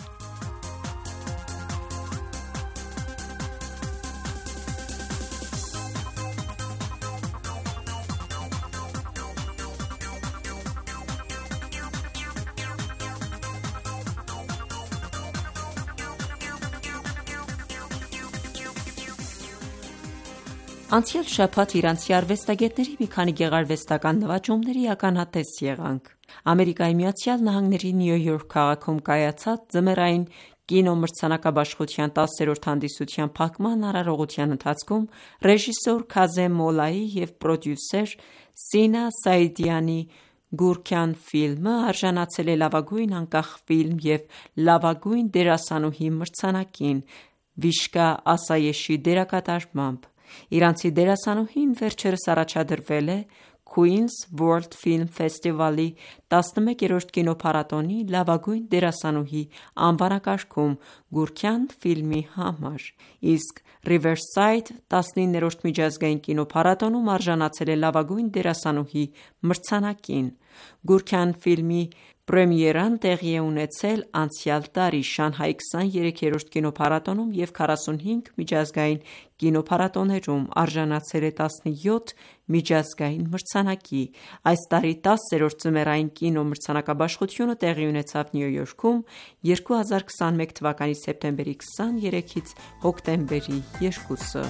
Անցյալ շաբաթ իրանցի արվեստագետների մի քանի գեղարվեստական նվաճումների ականատես եղանք: Ամերիկայի Միացյալ Նահանգների Նյու Յորք քաղաքում կայացած ձմեռային կինոմրցանակաբաշխության տասերորդ հանդիսության փակման արարողության ընթացքում ռեժիսոր Քազեմ Մոլայի և պրոդյուսեր Սինա Սաիդյանի «Գուրքյան» ֆիլմը արժանացել է լավագույն անկախ ֆիլմ և լավագույն դերասանուհի մրցանակին՝ Վիշկա Ասայեշի դերակատարմամբ: Իրանցի դերասանուհին վերջերս առաջադրվել է Queen's World Film Festival-ի տասնմեկերորդ կինոփառատոնի լավագույն դերասանուհի անվանակարգում «Գուրքյան» ֆիլմի համար, իսկ Riverside տասնիններորդ միջազգային կինոփառատոնում արժանացել է լավագույն դերասանուհի մրցանակին: «Գուրքյան» ֆիլմի պրեմիերան տեղի է ունեցել անցյալ տարի Շանհայի քսաներեքերորդ կինոփառատոնում և քառասունհինգ միջազգային կինոփառատոներում, արժանացել է տասնյոթ միջազգային մրցանակի: Այս տարի տասերորդ ձմեռային կինոմրցանակաբաշխությունը տեղի ունեցավ Նյու Յորքում երկու հազար քսանմեկ թվականի սեպտեմբերի քսաներեքից հոկտեմբերի երկուսը: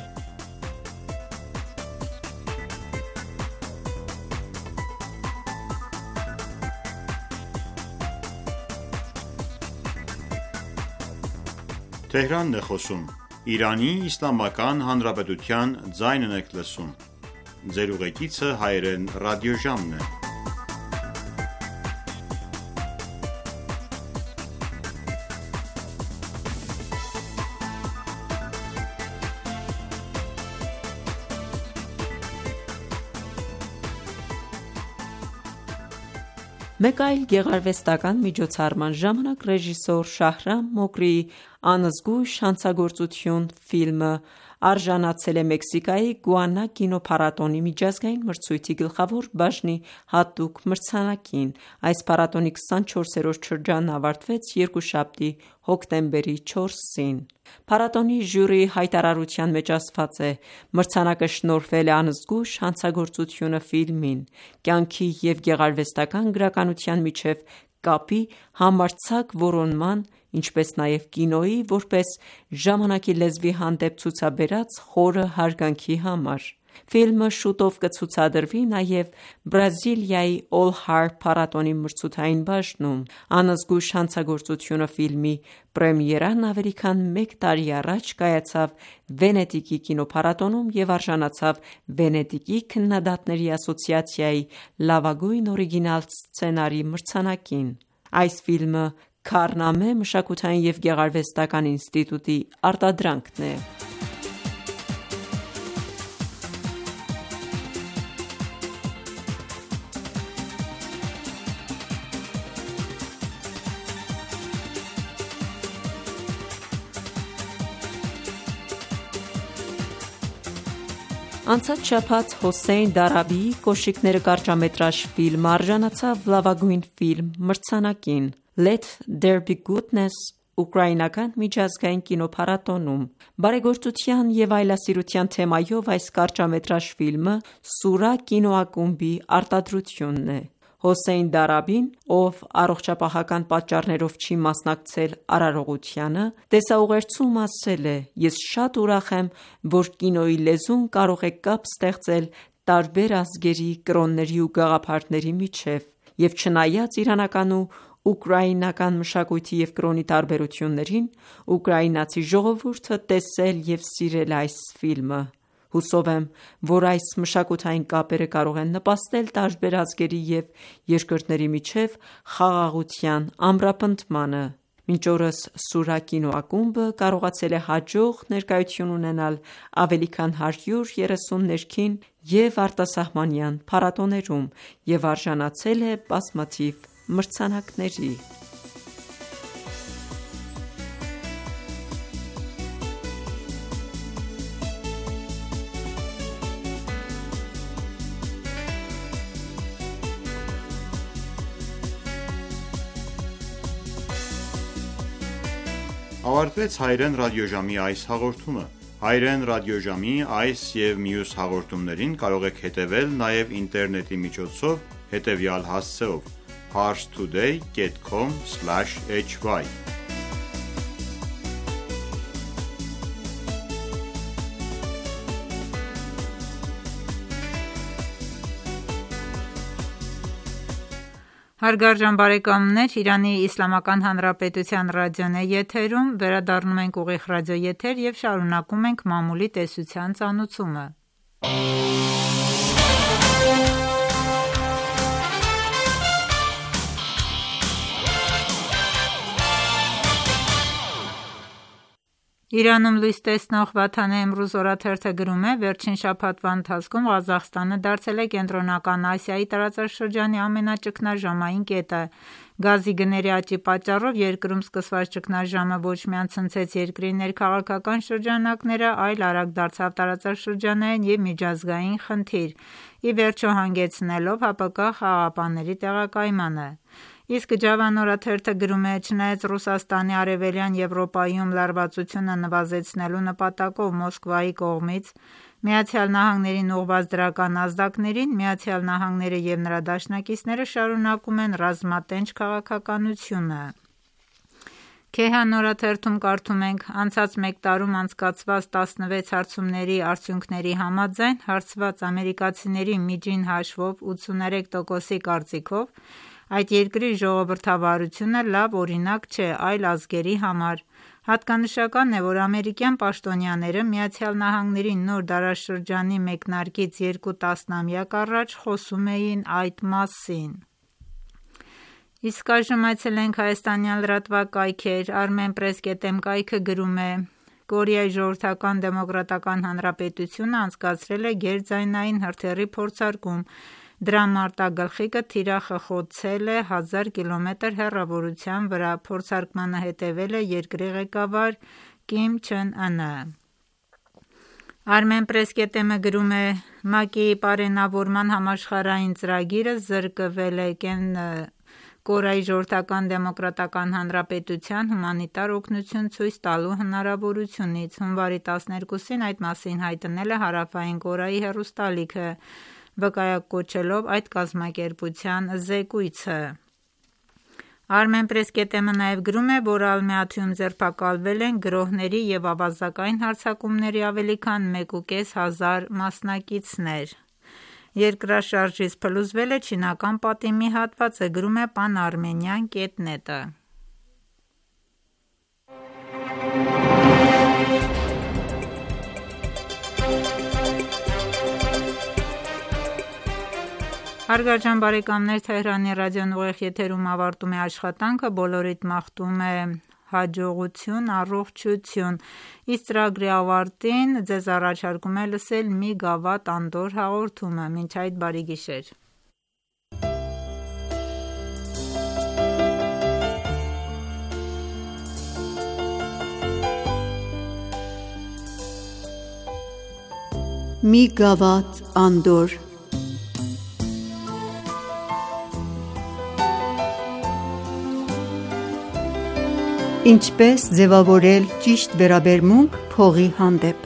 Մեկ այլ գեղարվեստական միջոցառման ժամանակ ռեժիսոր Շահրամ Մոկրիի «Անզգույշ հանցագործություն» ֆիլմը արժանացել է Մեքսիկայի Գուանա կինոփառատոնի միջազգային մրցույթի գլխավոր բաժնի հատուկ մրցանակին: Այս փառատոնի քսանչորսերորդ շրջանն ավարտվեց երկուշաբթի հոկտեմբերի չորսին: Փառատոնի ժյուրիի հայտարարության մեջ ասված է. «Մրցանակը շնորհվել է «Անզգույշ հանցագործությունը» ֆիլմին՝ կյանքի և գեղարվեստական գրականության միջև կապի համարձակ որոնման, ինչպես նաև կինոյի՝ որպես ժամանակի լեզվի հանդեպ ցուցաբերած խորը հարգանքի համար»: Ֆիլմը շուտով կցուցադրվի նաև Բրազիլիայի Օլ Հարբ փառատոնի մրցութային բաժնում: «Անզգույշ հանցագործությունը» ֆիլմի պրեմիերան ավելի քան մեկ տարի առաջ կայացավ Վենետիկի կինոփառատոնում և արժանացավ Վենետիկի քննադատների ասոցիացիայի լավագույն օրիգինալ սցենարի մրցանակին: Այս ֆիլմը Քարնամե մշակութային և գեղարվեստական ինստիտուտի արտադրանքն է: Անցած շաբաթ Հոսեյն Դարաբիի «Կոշիկները» կարճամետրաժ ֆիլմը արժանացավ լավագույն ֆիլմ մրցանակին Let There Be Goodness ուկրաինական միջազգային կինոփառատոնում։ Բարեգործության և այլասիրության թեմայով այս կարճամետրաժ ֆիլմը Սուրա կինոակումբի արտադրությունն է։ Հոսեյն Դարաբին, ով առողջապահական պատճառներով չի մասնակցել արարողությանը, տեսաուղերձում ասել է. «Ես շատ ուրախ եմ, որ կինոյի լեզուն կարող է կապ ստեղծել տարբեր ազգերի, կրոնների ու գաղափարների միջև, և չնայած իրանական ու ուկրաինական մշակույթի և կրոնի տարբերություններին, ուկրաինացի ժողովուրդը տեսել և սիրել է այս ֆիլմը։ Հուսով եմ, որ այս մշակութային կապերը կարող են նպաստել տարբեր ազգերի և երկրների միջև խաղաղության ամրապնդմանը»։ Մինչ օրս Սուրա կինոակումբը կարողացել է հաջող ներկայություն ունենալ ավելի քան հարյուր երեսուն ներքին և արտասահմանյան փառատոներում և արժանացել է բազմաթիվ մրցանակների։ Ավարտվեց Հայրեն ռադիոժամի այս հաղորդումը։ Հայրեն ռադիոժամի այս և մյուս հաղորդումներին կարող եք հետևել նաև ինտերնետի միջոցով հետևյալ հասցեով՝ parstoday dot com slash h y Հարգարժան բարեկամներ, Իրանի Իսլամական Հանրապետության ռադիոն է եթերում, վերադառնում ենք ուղիղ ռադիոեթեր և շարունակում ենք մամուլի տեսության ծանուցումը։ Իրանում լույս տեսնող Վաթան Էմրուզ օրաթերթը գրում է. «Վերջին շաբաթվա ընթացքում Ղազախստանը դարձել է Կենտրոնական Ասիայի տարածաշրջանի ամենաճգնաժամային կետը։ Գազի գների աճի պատճառով երկրում սկսված ճգնաժամը ոչ միայն ցնցեց երկրի ներքաղաքական շրջանակները, այլ արագ դարձավ տարածաշրջանային և միջազգային խնդիր, ի վերջո հանգեցնելով ՀԱՊԿ խաղաղապահների տեղակայմանը»։ Իսկ Ջավան օրաթերթը գրում է. «Չնայած Ռուսաստանի Արևելյան Եվրոպայում լարվածությունը նվազեցնելու նպատակով Մոսկվայի կողմից ԱՄՆ-ին ուղղված դրական ազդակներին, ԱՄՆ-ը և նրա դաշնակիցները շարունակում են ռազմատենչ քաղաքականությունը»։ Քեհան օրաթերթում կարդում ենք. «Անցած մեկ տարում անցկացված տասնվեց հարցումների արդյունքների համաձայն, հարցված ամերիկացիների միջին հաշվով ութսուներեք տոկոսի կարծիքով այդ երկրի ժողովրդավարությունը լավ օրինակ չէ այլ ազգերի համար։ Հատկանշական է, որ ամերիկյան պաշտոնյաները ԱՄՆ-ի նոր դարաշրջանի մեկնարկից երկու տասնամյակ առաջ խոսում էին այդ մասին»։ Իսկ այժմ այցելենք հայաստանյան լրատվակայքեր։ Armenpress.am կայքը գրում է. «Կորեայի Ժողովրդական Դեմոկրատական Հանրապետությունը անցկացրել է գերձայնային հրթիռի փորձարկում։ Դրա մարտագլխիկը թիրախը խոցել է հազար կիլոմետր հեռավորության վրա։ Փորձարկմանը հետևել է երկրի ղեկավար Կիմ Չեն Ընը»։ Armenpress.am-ը գրում է. «ՄԱԿ-ի պարենավորման համաշխարհային ծրագիրը զրկվել է Կորեայի Ժողովրդական Դեմոկրատական Հանրապետության հումանիտար օգնություն ցույց տալու հնարավորությունից»։ Հունվարի տասներկուսին այդ մասին հայտնել է Հարավային Կորեայի հեռուստաալիքը՝ վկայակոչելով այդ կազմակերպության զեկույցը։ Armenpress.am-ը նաև գրում է, որ Ալմատիում ձերբակալվել են գրոհների և ավազակային հարձակումների ավելի քան մեկ ու կես հազար մասնակիցներ։ Երկրաշարժից փլուզվել է չինական պատիմի հատվածը, գրում է Pan-Armenian կետ net-ը։ Հարգարժան բարեկամներ, Թեհրանի ռադիոն ուղիղ եթերում ավարտում է աշխատանքը, բոլորիդ մաղթում է հաջողություն, առողջություն։ Իսկ ծրագրի ավարտին ձեզ առաջարկում է լսել մի գավաթ անդորր հաղորդումը։ Մինչ այդ բարի գիշեր։ մի գավաթ անդոր։ Ինչպես ձևավորել ճիշտ վերաբերմունք փողի հանդեպ։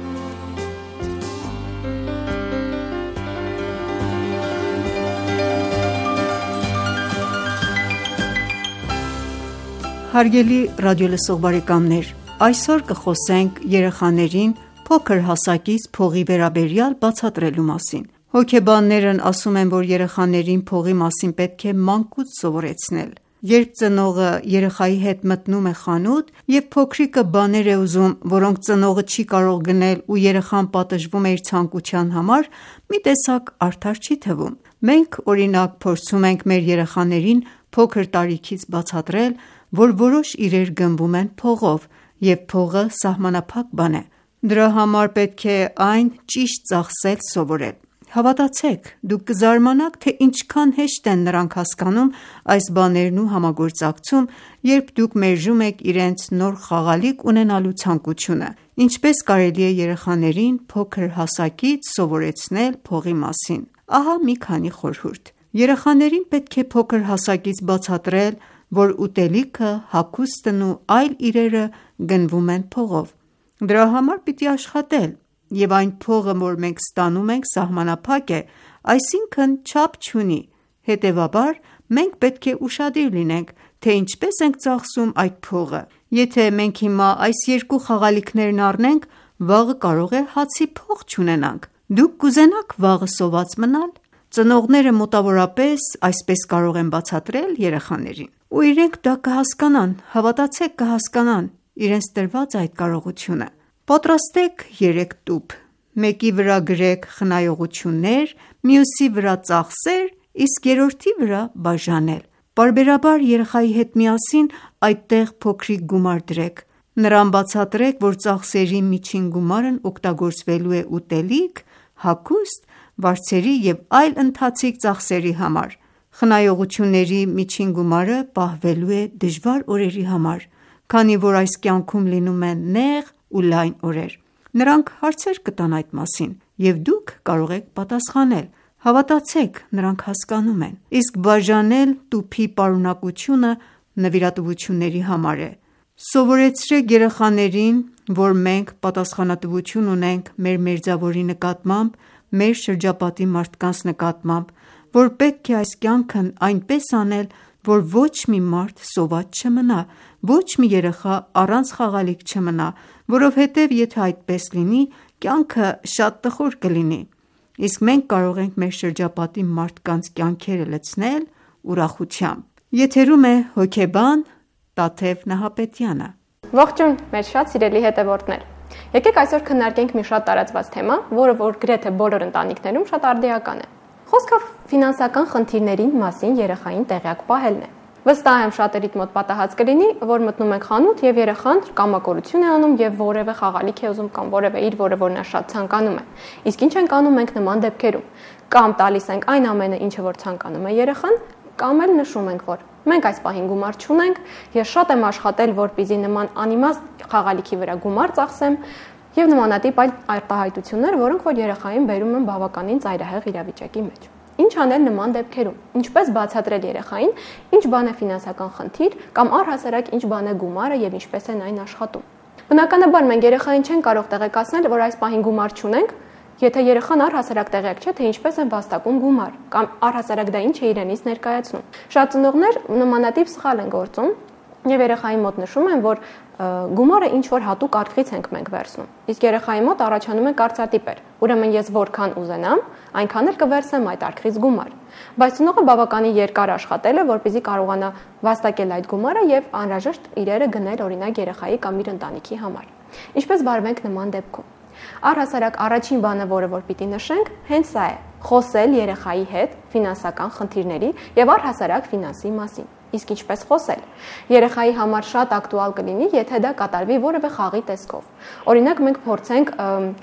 Հարգելի ռադիոլսող բարեկամներ, այսօր կխոսենք երեխաներին փոքր հասակից փողի վերաբերյալ բացատրելու մասին։ Հոգեբաններն ասում են, որ երեխաներին փողի մասին պետք է մանկուց սովորեցնել։ Երբ ծնողը երեխայի հետ մտնում է խանութ և փոքրիկը բաներ է ուզում, որոնք ծնողը չի կարող գնել ու երեխան պատժվում է իր ցանկության համար, մի տեսակ արդար չի թվում։ Մենք օրինակ փորձում ենք մեր երեխաներին փոքր տարիքից բացատրել, որ որոշ իրեր գնվում են փողով, և փողը սահմանափակ բան է։ Դրա համար պետք է այն ճիշտ ծախսել սովորել։ Հավատացեք, դուք կզարմանաք, թե ինչքան հեշտ են նրանք հասկանում այս բաներն ու համագործակցում, երբ դուք մերժում եք իրենց նոր խաղալիք ունենալու ցանկությունը։ Ինչպես կարելի է երեխաներին փոքր հասակից սովորեցնել փողի մասին։ Ահա մի քանի խորհուրդ։ Երեխաներին պետք է փոքր հասակից բացատրել, որ ուտելիքը, հագուստն ու այլ իրերը գնվում են փողով։ Դրա համար պիտի աշխատել, և այն փողը, որ մենք ստանում ենք, սահմանափակ է, այսինքն չափ չունի։ Հետևաբար, մենք պետք է ուշադիր լինենք, թե ինչպես ենք ծախսում այդ փողը։ Եթե մենք հիմա այս երկու խաղալիքներն առնենք, վաղը կարող է հացի փող չունենանք։ Դուք կուզենա՞ք վաղը սոված մնալ։ Ծնողները մոտավորապես այսպես կարող են բացատրել երեխաներին, ու իրենք դա կհասկանան, հավատացեք կհասկանան իրենց տրված այդ կարողությունը։ Պատրաստեք երեք տուփ, մեկի վրա գրեք խնայողություններ, մյուսի վրա ծախսեր, իսկ երրորդի վրա բաժանել։ Պարբերաբար երեխայի հետ միասին այդտեղ փոքրիկ գումար դրեք։ Նրան բացատրեք, որ ծախսերի միջին գումարն օգտագործվելու է ուտելիք, հագուստ, վարձերի և այլ ընթացիկ ծախսերի համար։ Խնայողությունների միջին գումարը պահվելու է դժվար օրերի համար, քանի որ այս կյանքում լինում են նեղ ու լայն օրեր։ Նրանք հարցեր կտան այդ մասին, և դուք կարող եք պատասխանել։ Հավատացեք, նրանք հասկանում են։ Իսկ բաժանել տուփի պարունակությունը նվիրատվությունների համար է։ Սովորեցրեք երեխաներին, որ մենք պատասխանատվություն ունենք մեր մերձավորի նկատմամբ, մեր շրջապատի մարդկանց նկատմամբ, որ պետք է այս կյանքն այնպես անել, որ ոչ մի մարդ սոված չմնա, ոչ մի երեխա առանց խաղալիք չմնա, որովհետև եթե այդպես լինի, կյանքը շատ տխուր կլինի, իսկ մենք կարող ենք մեր շրջապատի մարդկանց կյանքերը լցնել ուրախությամբ։ Եթերում է հոգեբան Տաթև Նահապետյանը։ Ողջույն, մեր շատ սիրելի հետևորդներ։ Եկեք այսօր քննարկենք մի շատ տարածված թեմա, որը որ գրեթե բոլոր ընտանիքներում շատ արդիական է։ Խոսքը ֆինանսական խնդիրների մասին երեխային տեղյակ պահելն է։ Վստահ եմ շատերիդ մոտ պատահած կլինի, որ մտնում եք խանութ եւ երեխան կամակորություն է անում եւ որևէ խաղալիք է ուզում կամ որևէ իր, որը որ նա շատ ցանկանում է։ Իսկ ինչ ենք անում մենք նման դեպքերում։ Կամ տալիս ենք այն ամենը, ինչը որ ցանկանում է երեխան, կամ էլ նշում ենք, որ մենք այս պահին գումար չունենք, ես շատ եմ աշխատել, որպեսզի նման անիմաստ խաղալիքի վրա գումար ծախսեմ, եւ նմանատիպ այլ արտահայտություններ, որոնք որ երեխային բերում են բավականին ծայրահեղ իրավիճակի մեջ։ Ինչ անել նման դեպքերում։ Ինչպես բացատրել երեխային, ինչ բան է ֆինանսական խնդիր կամ առհասարակ ինչ բան է գումարը եւ ինչպես են այն աշխատում։ Բնականաբար մենք երեխային չեն կարող տեղեկացնել, որ այս պահին գումար չունենք, եթե երեխան առհասարակ տեղյակ չէ, թե ինչպես են վաստակում գումար կամ առհասարակ դա ինչ է իրենից ներկայացնում։ Շատ ծնողներ նմանատիպ սխալ են գործում եւ երեխայի մոտ նշում են, որ գումարը ինչ որ հատուկ արկղից ենք մենք վերցնում։ Իսկ երեխայի մոտ առաջանում է կարծրատիպեր։ Ուրեմն ես որքան ուզենամ, այնքան էլ կվերցնեմ այդ արկղից գումար։ Բայց ծնողը բավականին երկար աշխատել է, որպեսզի կարողանա վաստակել այդ գումարը եւ անհրաժեշտ իրերը գնել օրինակ երեխայի կամ իր ընտանիքի համար։ Ինչպես վարվենք նման դեպքում։ Առհասարակ առաջին բանը, որը որ պիտի նշենք, հենց սա է՝ խոսել երեխայի հետ ֆինանսական խնդիրների եւ առհասարակ ֆինանսի մասին։ Իսկ ինչպես խոսել։ Երեխայի համար շատ ակտուալ կլինի, եթե դա կատարվի որևէ խաղի տեսքով։ Օրինակ մենք փորձենք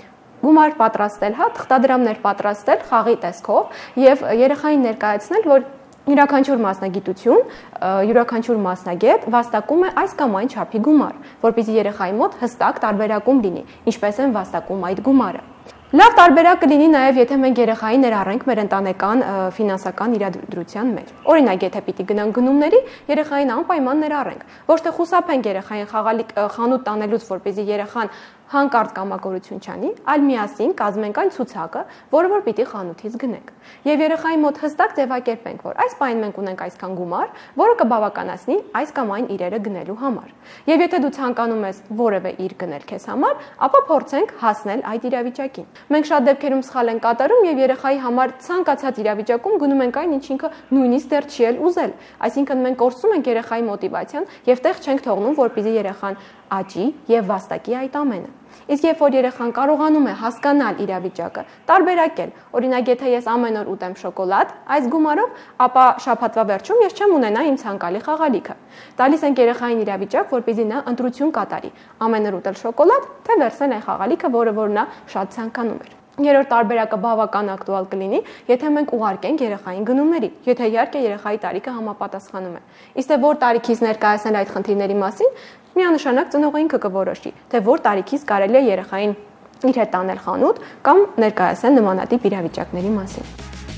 գումար պատրաստել, հա, թղթադրամներ պատրաստել խաղի տեսքով եւ երեխային ներկայացնել, որ յուրաքանչյուր մասնագիտություն, յուրաքանչյուր մասնագետ վաստակում է այս կամ այն չափի գումար, որպեսզի երեխայի մոտ հստակ տարբերակում լինի, ինչպես են վաստակում այդ գումարը։ Լավ տարբերակ կլինի նաև, եթե մենք երեխային ներառենք մեր ընտանեկան ֆինանսական իրադրության մեջ։ Օրինակ, եթե պիտի գնանք գնումների, երեխային անպայման ներառենք։ Ոչ թե խուսափենք երեխային խաղալիք խանութ տանելուց, որպեսզի երեխան հանկարծ կամակորություն չանի, այլ միասին կազմենք այն ցուցակը, որը որ պիտի խանութից գնենք։ Եվ երեխայի մոտ հստակ ձևակերպենք, որ այս պահին մենք ունենք այսքան գումար, որը կբավականացնի այս կամ այն իրերը գնելու համար։ Եվ եթե դու ցանկանում ես որևէ իր գնել քեզ համար, ապա փորձենք հասնել այդ իրավիճակին։ Մենք շատ դեպքերում սխալ ենք կատարում եւ երեխայի համար ցանկացած իրավիճակում գնում ենք այն, ինչ ինքը նույնիսկ դեռ չի էլ ուզել։ Այսինքն մենք կորցնում ենք երեխայի մոտիվացիան եւ տեղ չենք թողնում, որպեսզի երեխան աճի եւ վաստակի այդ ամենը։ Իսկ երբ որ երեխան կարողանում է հասկանալ իրավիճակը, տարբերակել, օրինակ եթե ես ամեն օր ուտեմ շոկոլադ, այս գումարով, ապա շաբաթվա վերջում ես չեմ ունենա իմ ցանկալի խաղալիքը։ Տալիս ենք երեխային իրավիճակ, որպեսզի նա ընտրություն կատարի, ամեն օր ուտել շոկոլադ, թե վերցնել այն խաղալիքը, որը որ նա շատ ցանկանում էր։ Երրորդ տարբերակը բավական ակտուալ կլինի, եթե մենք ուղարկենք երեխային գնումների, եթե իհարկե երեխայի տարիքը համապատասխանում է։ Իսկ թե որ տարիքից ներկայացնել այդ խնդիրների մասին, միանշանակ ծնողը ինքը կորոշի, թե որ տարիքից կարելի է երեխային իր հետ տանել խանութ կամ ներկայացնել նմանատիպ իրավիճակների մասին։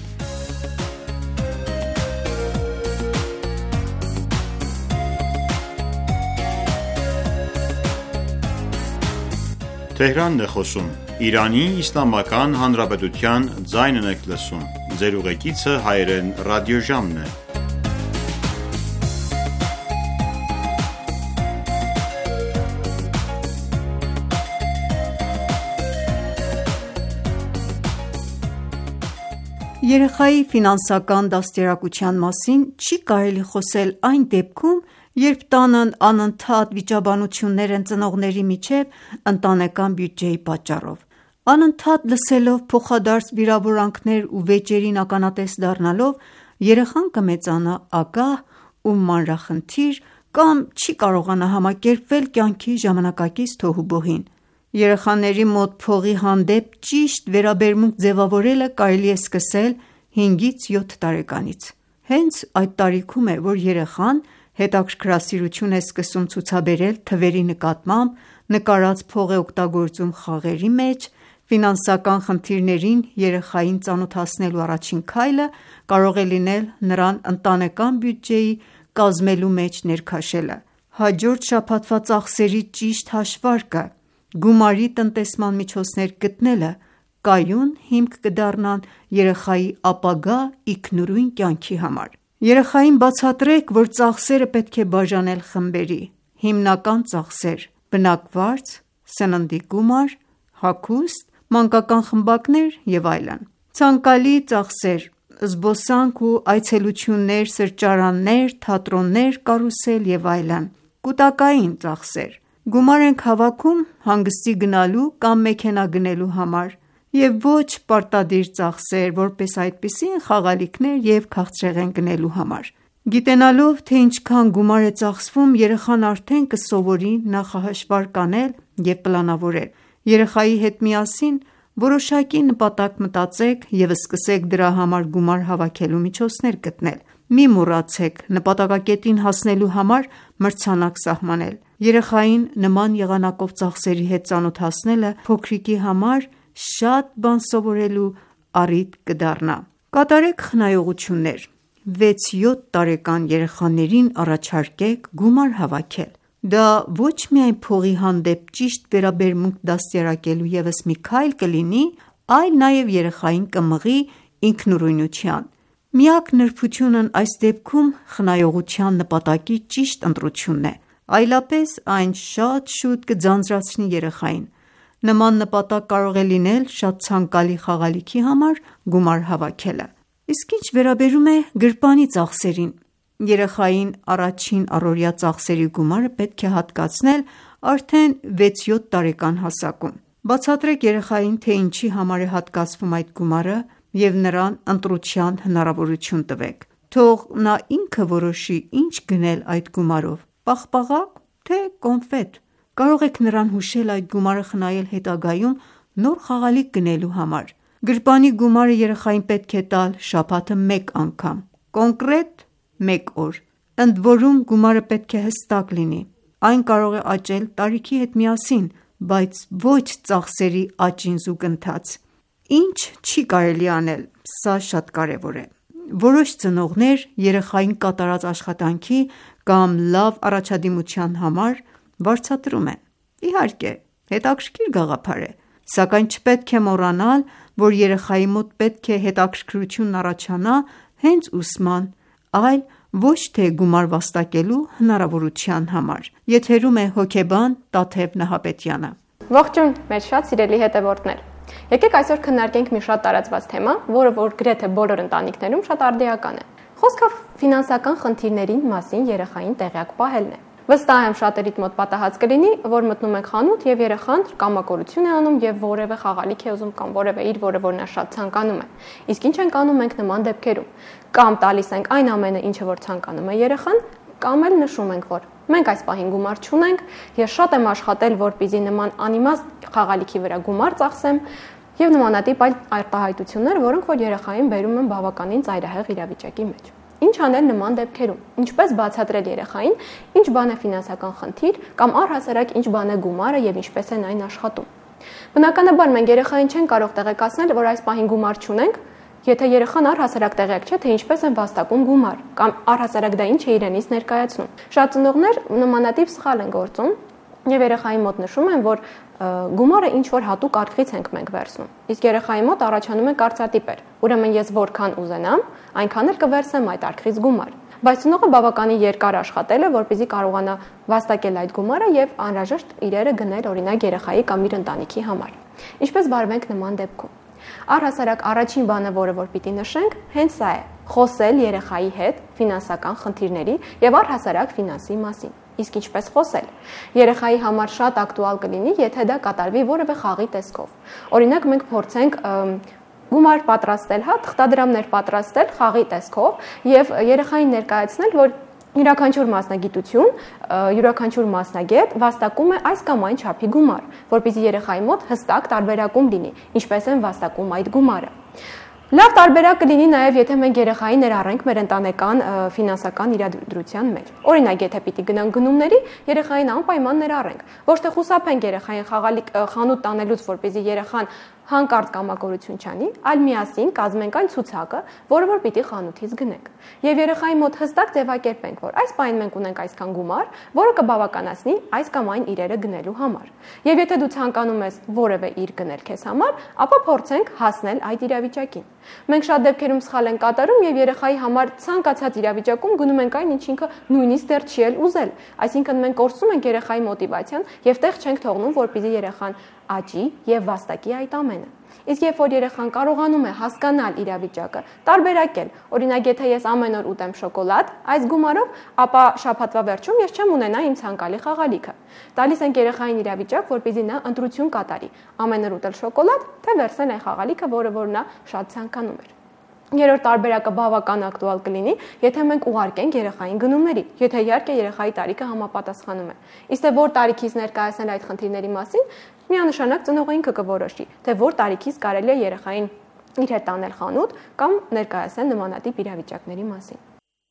Թեհրանն է խոսում Իրանի Իսլամական Հանրապետության ձայնն եք լսում։ Ձեր ուղեկիցը հայերեն ռադիոժամն է։ Երեխայի ֆինանսական դաստիարակության մասին չի կարելի խոսել այն դեպքում, երբ տանն անընդհատ վիճաբանություններ են ծնողների միջև ընտանեկան բյուջեի պատճառով։ Անընդհատ լսելով փոխադարձ վիրավորանքներ ու վեճերին ականատես դառնալով, երեխան կմեծանա ագահ ու մանրախնդիր կամ չի կարողանա համակերպվել կյանքի ժամանակակից թոհուբոհին։ Երեխաների մոտ փողի հանդեպ ճիշտ վերաբերմունք ձևավորելը կարելի է սկսել հինգից յոթ տարեկանից։ Հենց այդ տարիքում է, որ երեխան հետաքրքրասիրություն է սկսում ցուցաբերել թվերի նկատմամբ, նկարած փող է օգտագործում խաղերի մեջ։ Ֆինանսական խնդիրներին երեխային ծանոթացնելու առաջին քայլը կարող է լինել նրան ընտանեկան բյուջեի կազմելու մեջ ներքաշելը։ Հաջորդ շաբաթվա ծախսերի ճիշտ հաշվարկը, գումարի տնտեսման միջոցներ գտնելը կայուն հիմք կդառնան երեխայի ապագա ինքնուրույն կյանքի համար։ Երեխային բացատրեք, որ ծախսերը պետք է բաժանել խմբերի՝ հիմնական ծախսեր, բնակվարձ, սննդի գումար, հագուստ, մանկական խմբակներ եւ այլն։ Ցանկալի ծախսեր՝ զբոսանք ու այցելություններ, սրճարաններ, թատրոններ, կարուսել եւ այլն։ Կուտակային ծախսեր՝ գումար ենք հավաքում հանգստի գնալու կամ մեքենա գնելու համար, եւ ոչ պարտադիր ծախսեր, որպես այդպիսին խաղալիքներ եւ քաղցրեղեն գնելու համար։ Գիտենալով, թե ինչքան գումար է ծախսվում, երեխան արդեն կսովորի նախահաշվարկ անել եւ պլանավորել։ Երեխայի հետ միասին որոշակի նպատակ մտածեք եւ սկսեք դրա համար գումար հավաքելու միջոցներ գտնել։ Մի մոռացեք նպատակակետին հասնելու համար մրցանակ սահմանել։ Երեխային նման եղանակով ծախսերի հետ ծանոթացնելը փոքրիկի համար շատ բան սովորելու առիթ կդառնա։ Կատարեք խնայողություններ։ վեց յոթ տարեկան երեխաներին առաջարկեք գումար հավաքել։ Դա ոչ միայն փողի հանդեպ ճիշտ վերաբերմունք դաստիարակելու ևս մի քայլ կլինի, այլ նաև երեխային կմղի ինքնուրույնության։ Միակ նրբությունն այս դեպքում խնայողության նպատակի ճիշտ ընտրությունն է, այլապես այն շատ շուտ կձանձրացնի երեխային։ Նման նպատակ կարող է լինել շատ ցանկալի խաղալիքի համար գումար հավաքելը։ Իսկ ինչ վերաբերում է գրպանի ծախսերին, երեխային առաջին առօրյա ծախսերի գումարը պետք է հատկացնել արդեն վեց յոթ տարեկան հասակում։ Բացատրեք երեխային, թե ինչի համար է հատկացվում այդ գումարը եւ նրան ընտրության հնարավորություն տվեք։ Թող նա ինքը որոշի ինչ գնել այդ գումարով՝ պաղպաղակ, թե կոնֆետ։ Կարող եք նրան հուշել այդ գումարը խնայել հետագայում նոր խաղալիք գնելու համար։ Գրպանի գումարը երեխային պետք է տալ շաբաթը մեկ անգամ, կոնկրետ մեկ օր։ Ընդ որում գումարը պետք է հստակ լինի։ Այն կարող է աճել տարիքի հետ միասին, բայց ոչ ծախսերի աճին զուգընթաց։ Ինչ չի կարելի անել, սա շատ կարևոր է։ Որոշ ծնողներ երեխային կատարած աշխատանքի կամ լավ առաջադիմության համար վարձատրում են։ Իհարկե, հետաքրքիր գաղափար է, սակայն չպետք է մոռանալ, որ երեխայի մոտ պետք է հետաքրքրությունն առաջանա հենց ուսման, այլ ոչ թե գումար վաստակելու հնարավորության համար։ Եթերում է հոգեբան Տաթև Նահապետյանը։ Ողջույն, մեր շատ սիրելի հետևորդներ։ Եկեք այսօր քննարկենք մի շատ տարածված թեմա, որը որ գրեթե բոլոր ընտանիքներում շատ արդիական է։ Խոսքը ֆինանսական խնդիրների մասին երեխային տեղյակ պահելն է։ Վստահ եմ շատերիդ մոտ պատահած կլինի, որ մտնում եք խանութ եւ երեխան կամակորություն է անում եւ որևէ խաղալիք է ուզում կամ որևէ իր, որը որ նա շատ ցանկանում է։ Իսկ ինչ ենք անում մենք նման դեպքերում։ Կամ տալիս ենք այն ամենը, ինչը որ ցանկանում է երեխան, կամ էլ նշում ենք, որ մենք այս պահին գումար չունենք, ես շատ եմ աշխատել, որպեսզի նման անիմաստ խաղալիքի վրա գումար ծախսեմ, եւ նմանատիպ այլ արտահայտություններ, որոնք որ երեխային բերում են բավականին ծայրահեղ իրավիճակի մեջ։ Ինչ անել նման դեպքերում։ Ինչպես բացատրել երեխային, ինչ բան է ֆինանսական խնդիր կամ առհասարակ ինչ բան է գումարը եւ ինչպես են այն աշխատում։ Բնականաբար մենք երեխային չեն կարող տեղեկացնել, որ այս պահին գումար չունենք, եթե երեխան առհասարակ տեղյակ չէ, թե ինչպես են վաստակում գումար կամ առհասարակ դա ինչ է իրենից ներկայացնում։ Շատ ծնողներ նմանատիպ սխալ են գործում եւ երեխայի մոտ նշում են, որ գումարը ինչ որ հատուկ արկղից ենք մենք վերցնում։ Իսկ երեխայի մոտ առաջանում է կարծրատիպեր։ Ուրեմն ես որքան ուզենամ, այնքան էլ կվերցեմ այդ արկղից գումար։ Բայց ծնողը բավականին երկար աշխատել է, որպեսզի կարողանա վաստակել այդ գումարը եւ անհրաժեշտ իրերը գնել օրինակ երեխայի կամ իր ընտանիքի համար։ Ինչպես վարվենք նման դեպքում։ Առհասարակ առաջին բանը, որը որ պիտի նշենք, հենց սա է՝ խոսել երեխայի հետ ֆինանսական խնդիրների եւ առհասարակ ֆինանսի մասին։ Իսկ ինչպես խոսել։ Երեխայի համար շատ ակտուալ կլինի, եթե դա կատարվի որևէ խաղի տեսքով։ Օրինակ մենք փորձենք գումար պատրաստել, հա, թղթադրամներ պատրաստել խաղի տեսքով եւ երեխային ներկայացնել, որ յուրաքանչյուր մասնագիտություն, յուրաքանչյուր մասնագետ վաստակում է այս կամ այն չափի գումար, որպեսզի երեխայի մոտ հստակ տարբերակում լինի, ինչպես են վաստակում այդ գումարը։ Լավ տարբերակ կլինի նաև, եթե մենք երեխային ներառենք մեր ընտանեկան ֆինանսական իրադրության մեջ։ Օրինակ, եթե պիտի գնանք գնումների, երեխային անպայման ներառենք, ոչ թե խուսափենք երեխային խաղալիք խանութ տանելուց, որպեսզի երեխան հանկարծ կամակորություն չանի, այլ միասին կազմենք այն ցուցակը, որը որ պիտի խանութից գնենք։ Եվ երեխայի մոտ հստակ ձևակերպենք, որ այս պահին մենք ունենք այսքան գումար, որը կբավականացնի այս կամ այն իրերը գնելու համար։ Եվ եթե դու ցանկանում ես որևէ իր գնել քեզ համար, ապա փորձենք հասնել այդ իրավիճակին։ Մենք շատ դեպքերում սխալ ենք կատարում եւ երեխայի համար ցանկացած իրավիճակում գնում ենք այն, ինչ ինքը նույնիսկ դեռ չի էլ ուզել։ Այսինքն մենք կորցնում ենք երեխայի մոտիվացիան եւ տեղ չենք թողնում, որպեսզի երեխան աճի եւ վաստակի այդ ամենը։ Իսկ երբ որ երեխան կարողանում է հասկանալ իրավիճակը, տարբերակել, օրինակ եթե ես ամեն օր ուտեմ շոկոլադ, այս գումարով, ապա շաբաթվա վերջում ես չեմ ունենա իմ ցանկալի խաղալիքը։ Տալիս ենք երեխային իրավիճակ, որպեսզի նա ընտրություն կատարի, ամեն օր ուտել շոկոլադ, թե վերցնել այն խաղալիքը, որը որ նա շատ ցանկանում էր։ Երրորդ տարբերակը բավական ակտուալ կլինի, եթե մենք ուղարկենք երեխային գնումների, եթե իհարկե երեխայի տարիքը համապատասխանում է։ Իսկ թե որ տարիքից ներկայացնել այդ խնդիրների մասին, միանշանակ ծնողը ինքը կորոշի, թե որ տարիքից կարելի է երեխային իր հետ տանել խանութ կամ ներկայացնել նմանատիպ իրավիճակների մասին։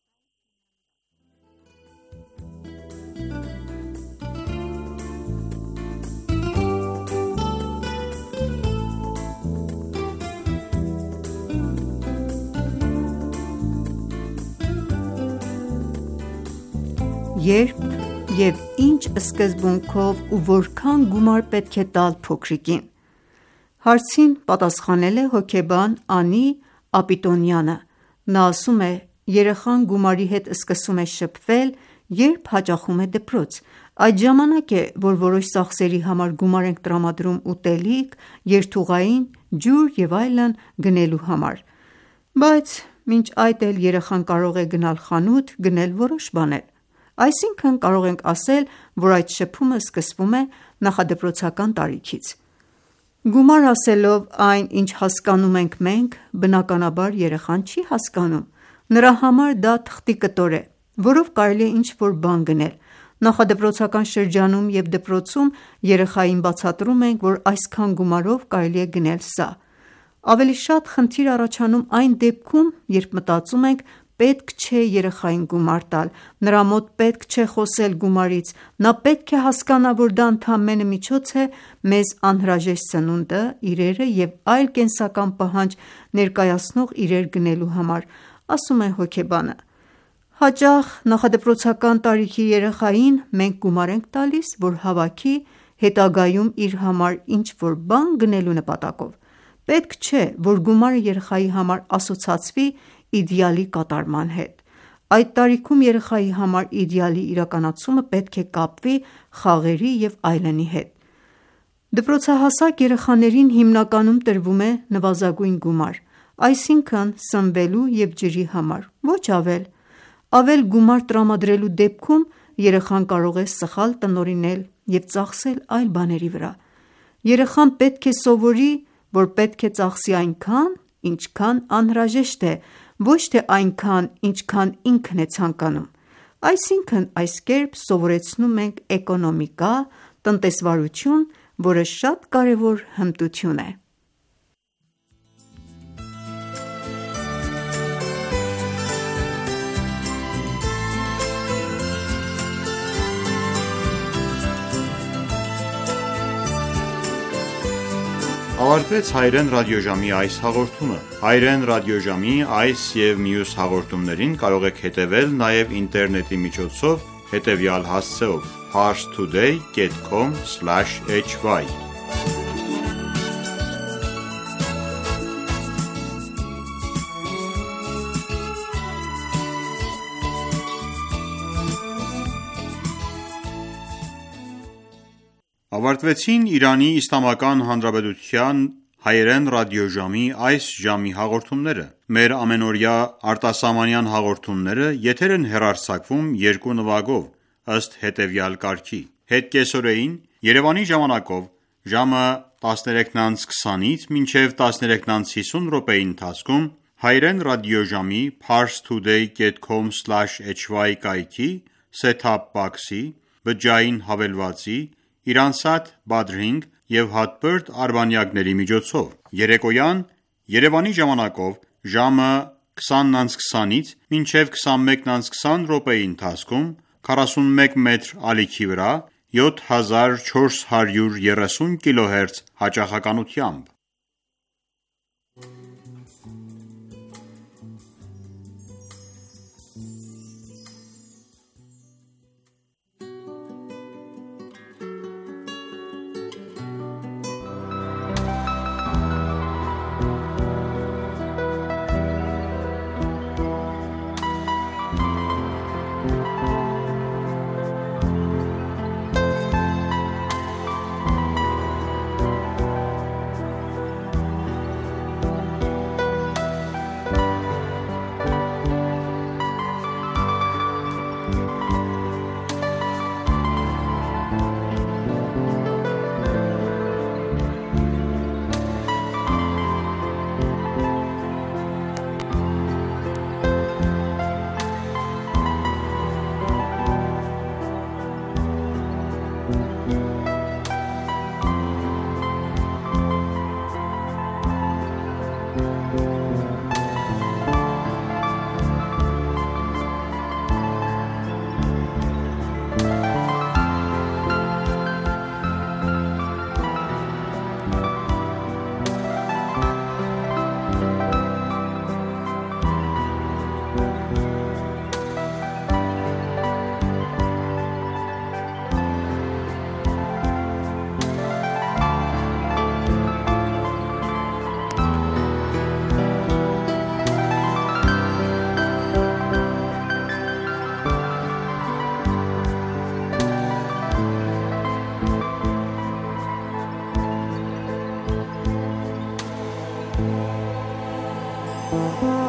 Երբ եւ ինչ սկզբունքով ու որքան գումար պետք է տալ փոքրիկին։ Հարցին պատասխանել է հոգեբան Անի Ապիտոնյանը։ Նա ասում է, երեխան գումարի հետ սկսում է շփվել, երբ հաճախում է դպրոց։ Այդ ժամանակ է, որ որոշ ծախսերի համար գումար ենք տրամադրում ուտելիք, երթուղային, ջուր եւ այլն գնելու համար։ Բայց մինչ այդ էլ երեխան կարող է գնալ խանութ, գնել որոշ բաներ։ Այսինքն կարող ենք ասել, որ այդ շփումը սկսվում է նախադպրոցական տարիքից։ Գումար ասելով այն, ինչ հասկանում ենք մենք, բնականաբար երեխան չի հասկանում։ Նրա համար դա թղթի կտոր է, որով կարելի է ինչ-որ բան գնել։ Նախադպրոցական շրջանում և դպրոցում երեխային բացատրում ենք, որ այսքան գումարով կարելի է գնել սա։ Ավելի շատ խնդիր առաջանում այն դեպքում, երբ մտածում ենք պետք չէ երեխային գումար տալ, նրա մոտ պետք չէ խոսել գումարից, նա պետք է հասկանա, որ դա ընդամենը միջոց է մեզ անհրաժեշտ սնունդը, իրերը և այլ կենսական պահանջ ներկայացնող իրեր գնելու համար, ասում է հոգեբանը: Հաճախ նախադպրոցական տարիքի երեխային մենք գումար ենք տալիս, որ հավաքի հետագայում իր համար ինչ-որ բան գնելու նպատակով: Պետք չէ, որ գումարը երեխայի համար ասոցացվի իդեալի կատարման հետ: Այդ տարիքում երեխայի համար իդեալի իրականացումը պետք է կապվի խաղերի և այլնի հետ: Դպրոցահասակ երեխաներին հիմնականում տրվում է նվազագույն գումար, այսինքն սնվելու և ջրի համար, ոչ ավել: Ավել գումար տրամադրելու դեպքում երեխան կարող է սխալ տնօրինել և ծախսել այլ բաների վրա: Երեխան պետք է սովորի, որ պետք է ծախսի այնքան, ինչքան անհրաժեշտ է, ոչ թե այնքան, ինչքան ինքն է ցանկանում: Այսինքն այս կերպ սովորեցնում ենք էկոնոմիկա, տնտեսվարություն, որը շատ կարևոր հմտություն է: Ավարտվեց հայրեն ռադիոժամի այս հաղորդումը: Հայրեն ռադիոժամի այս և մյուս հաղորդումներին կարող եք հետևել նաև ինտերնետի միջոցով հետևյալ հասցեով՝ parstoday dot com slash h y: Ավարտվեցին Իրանի Իսլամական Հանրապետության հայրեն ռադիոժամի այս ժամի հաղորդումները: Մեր ամենօրյա արտասահմանյան հաղորդումները եթեր են հեռարձակվում երկու նվագով, ըստ հետևյալ կարգի: Հետ կեսօրեին Երևանի ժամանակով ժամը տասներեքն անց քսանից մինչև տասներեքն անց հիսուն րոպեի ընթացքում հայրեն ռադիոժամի parstoday dot com slash h y կայքի set-top box-ի, բջջային հավելվածի, Iransat Badrinh և հատբերդ արբանյակների միջոցով: Երեկոյան Երևանի ժամանակով ժամը քսանն անց քսանից մինչև քսանմեկն անց քսան րոպեի ընթացքում քառասունմեկ մետր ալիքի վրա յոթ հազար չորս հարյուր երեսուն կիլոհերց հաճախականությամբ: Thank you.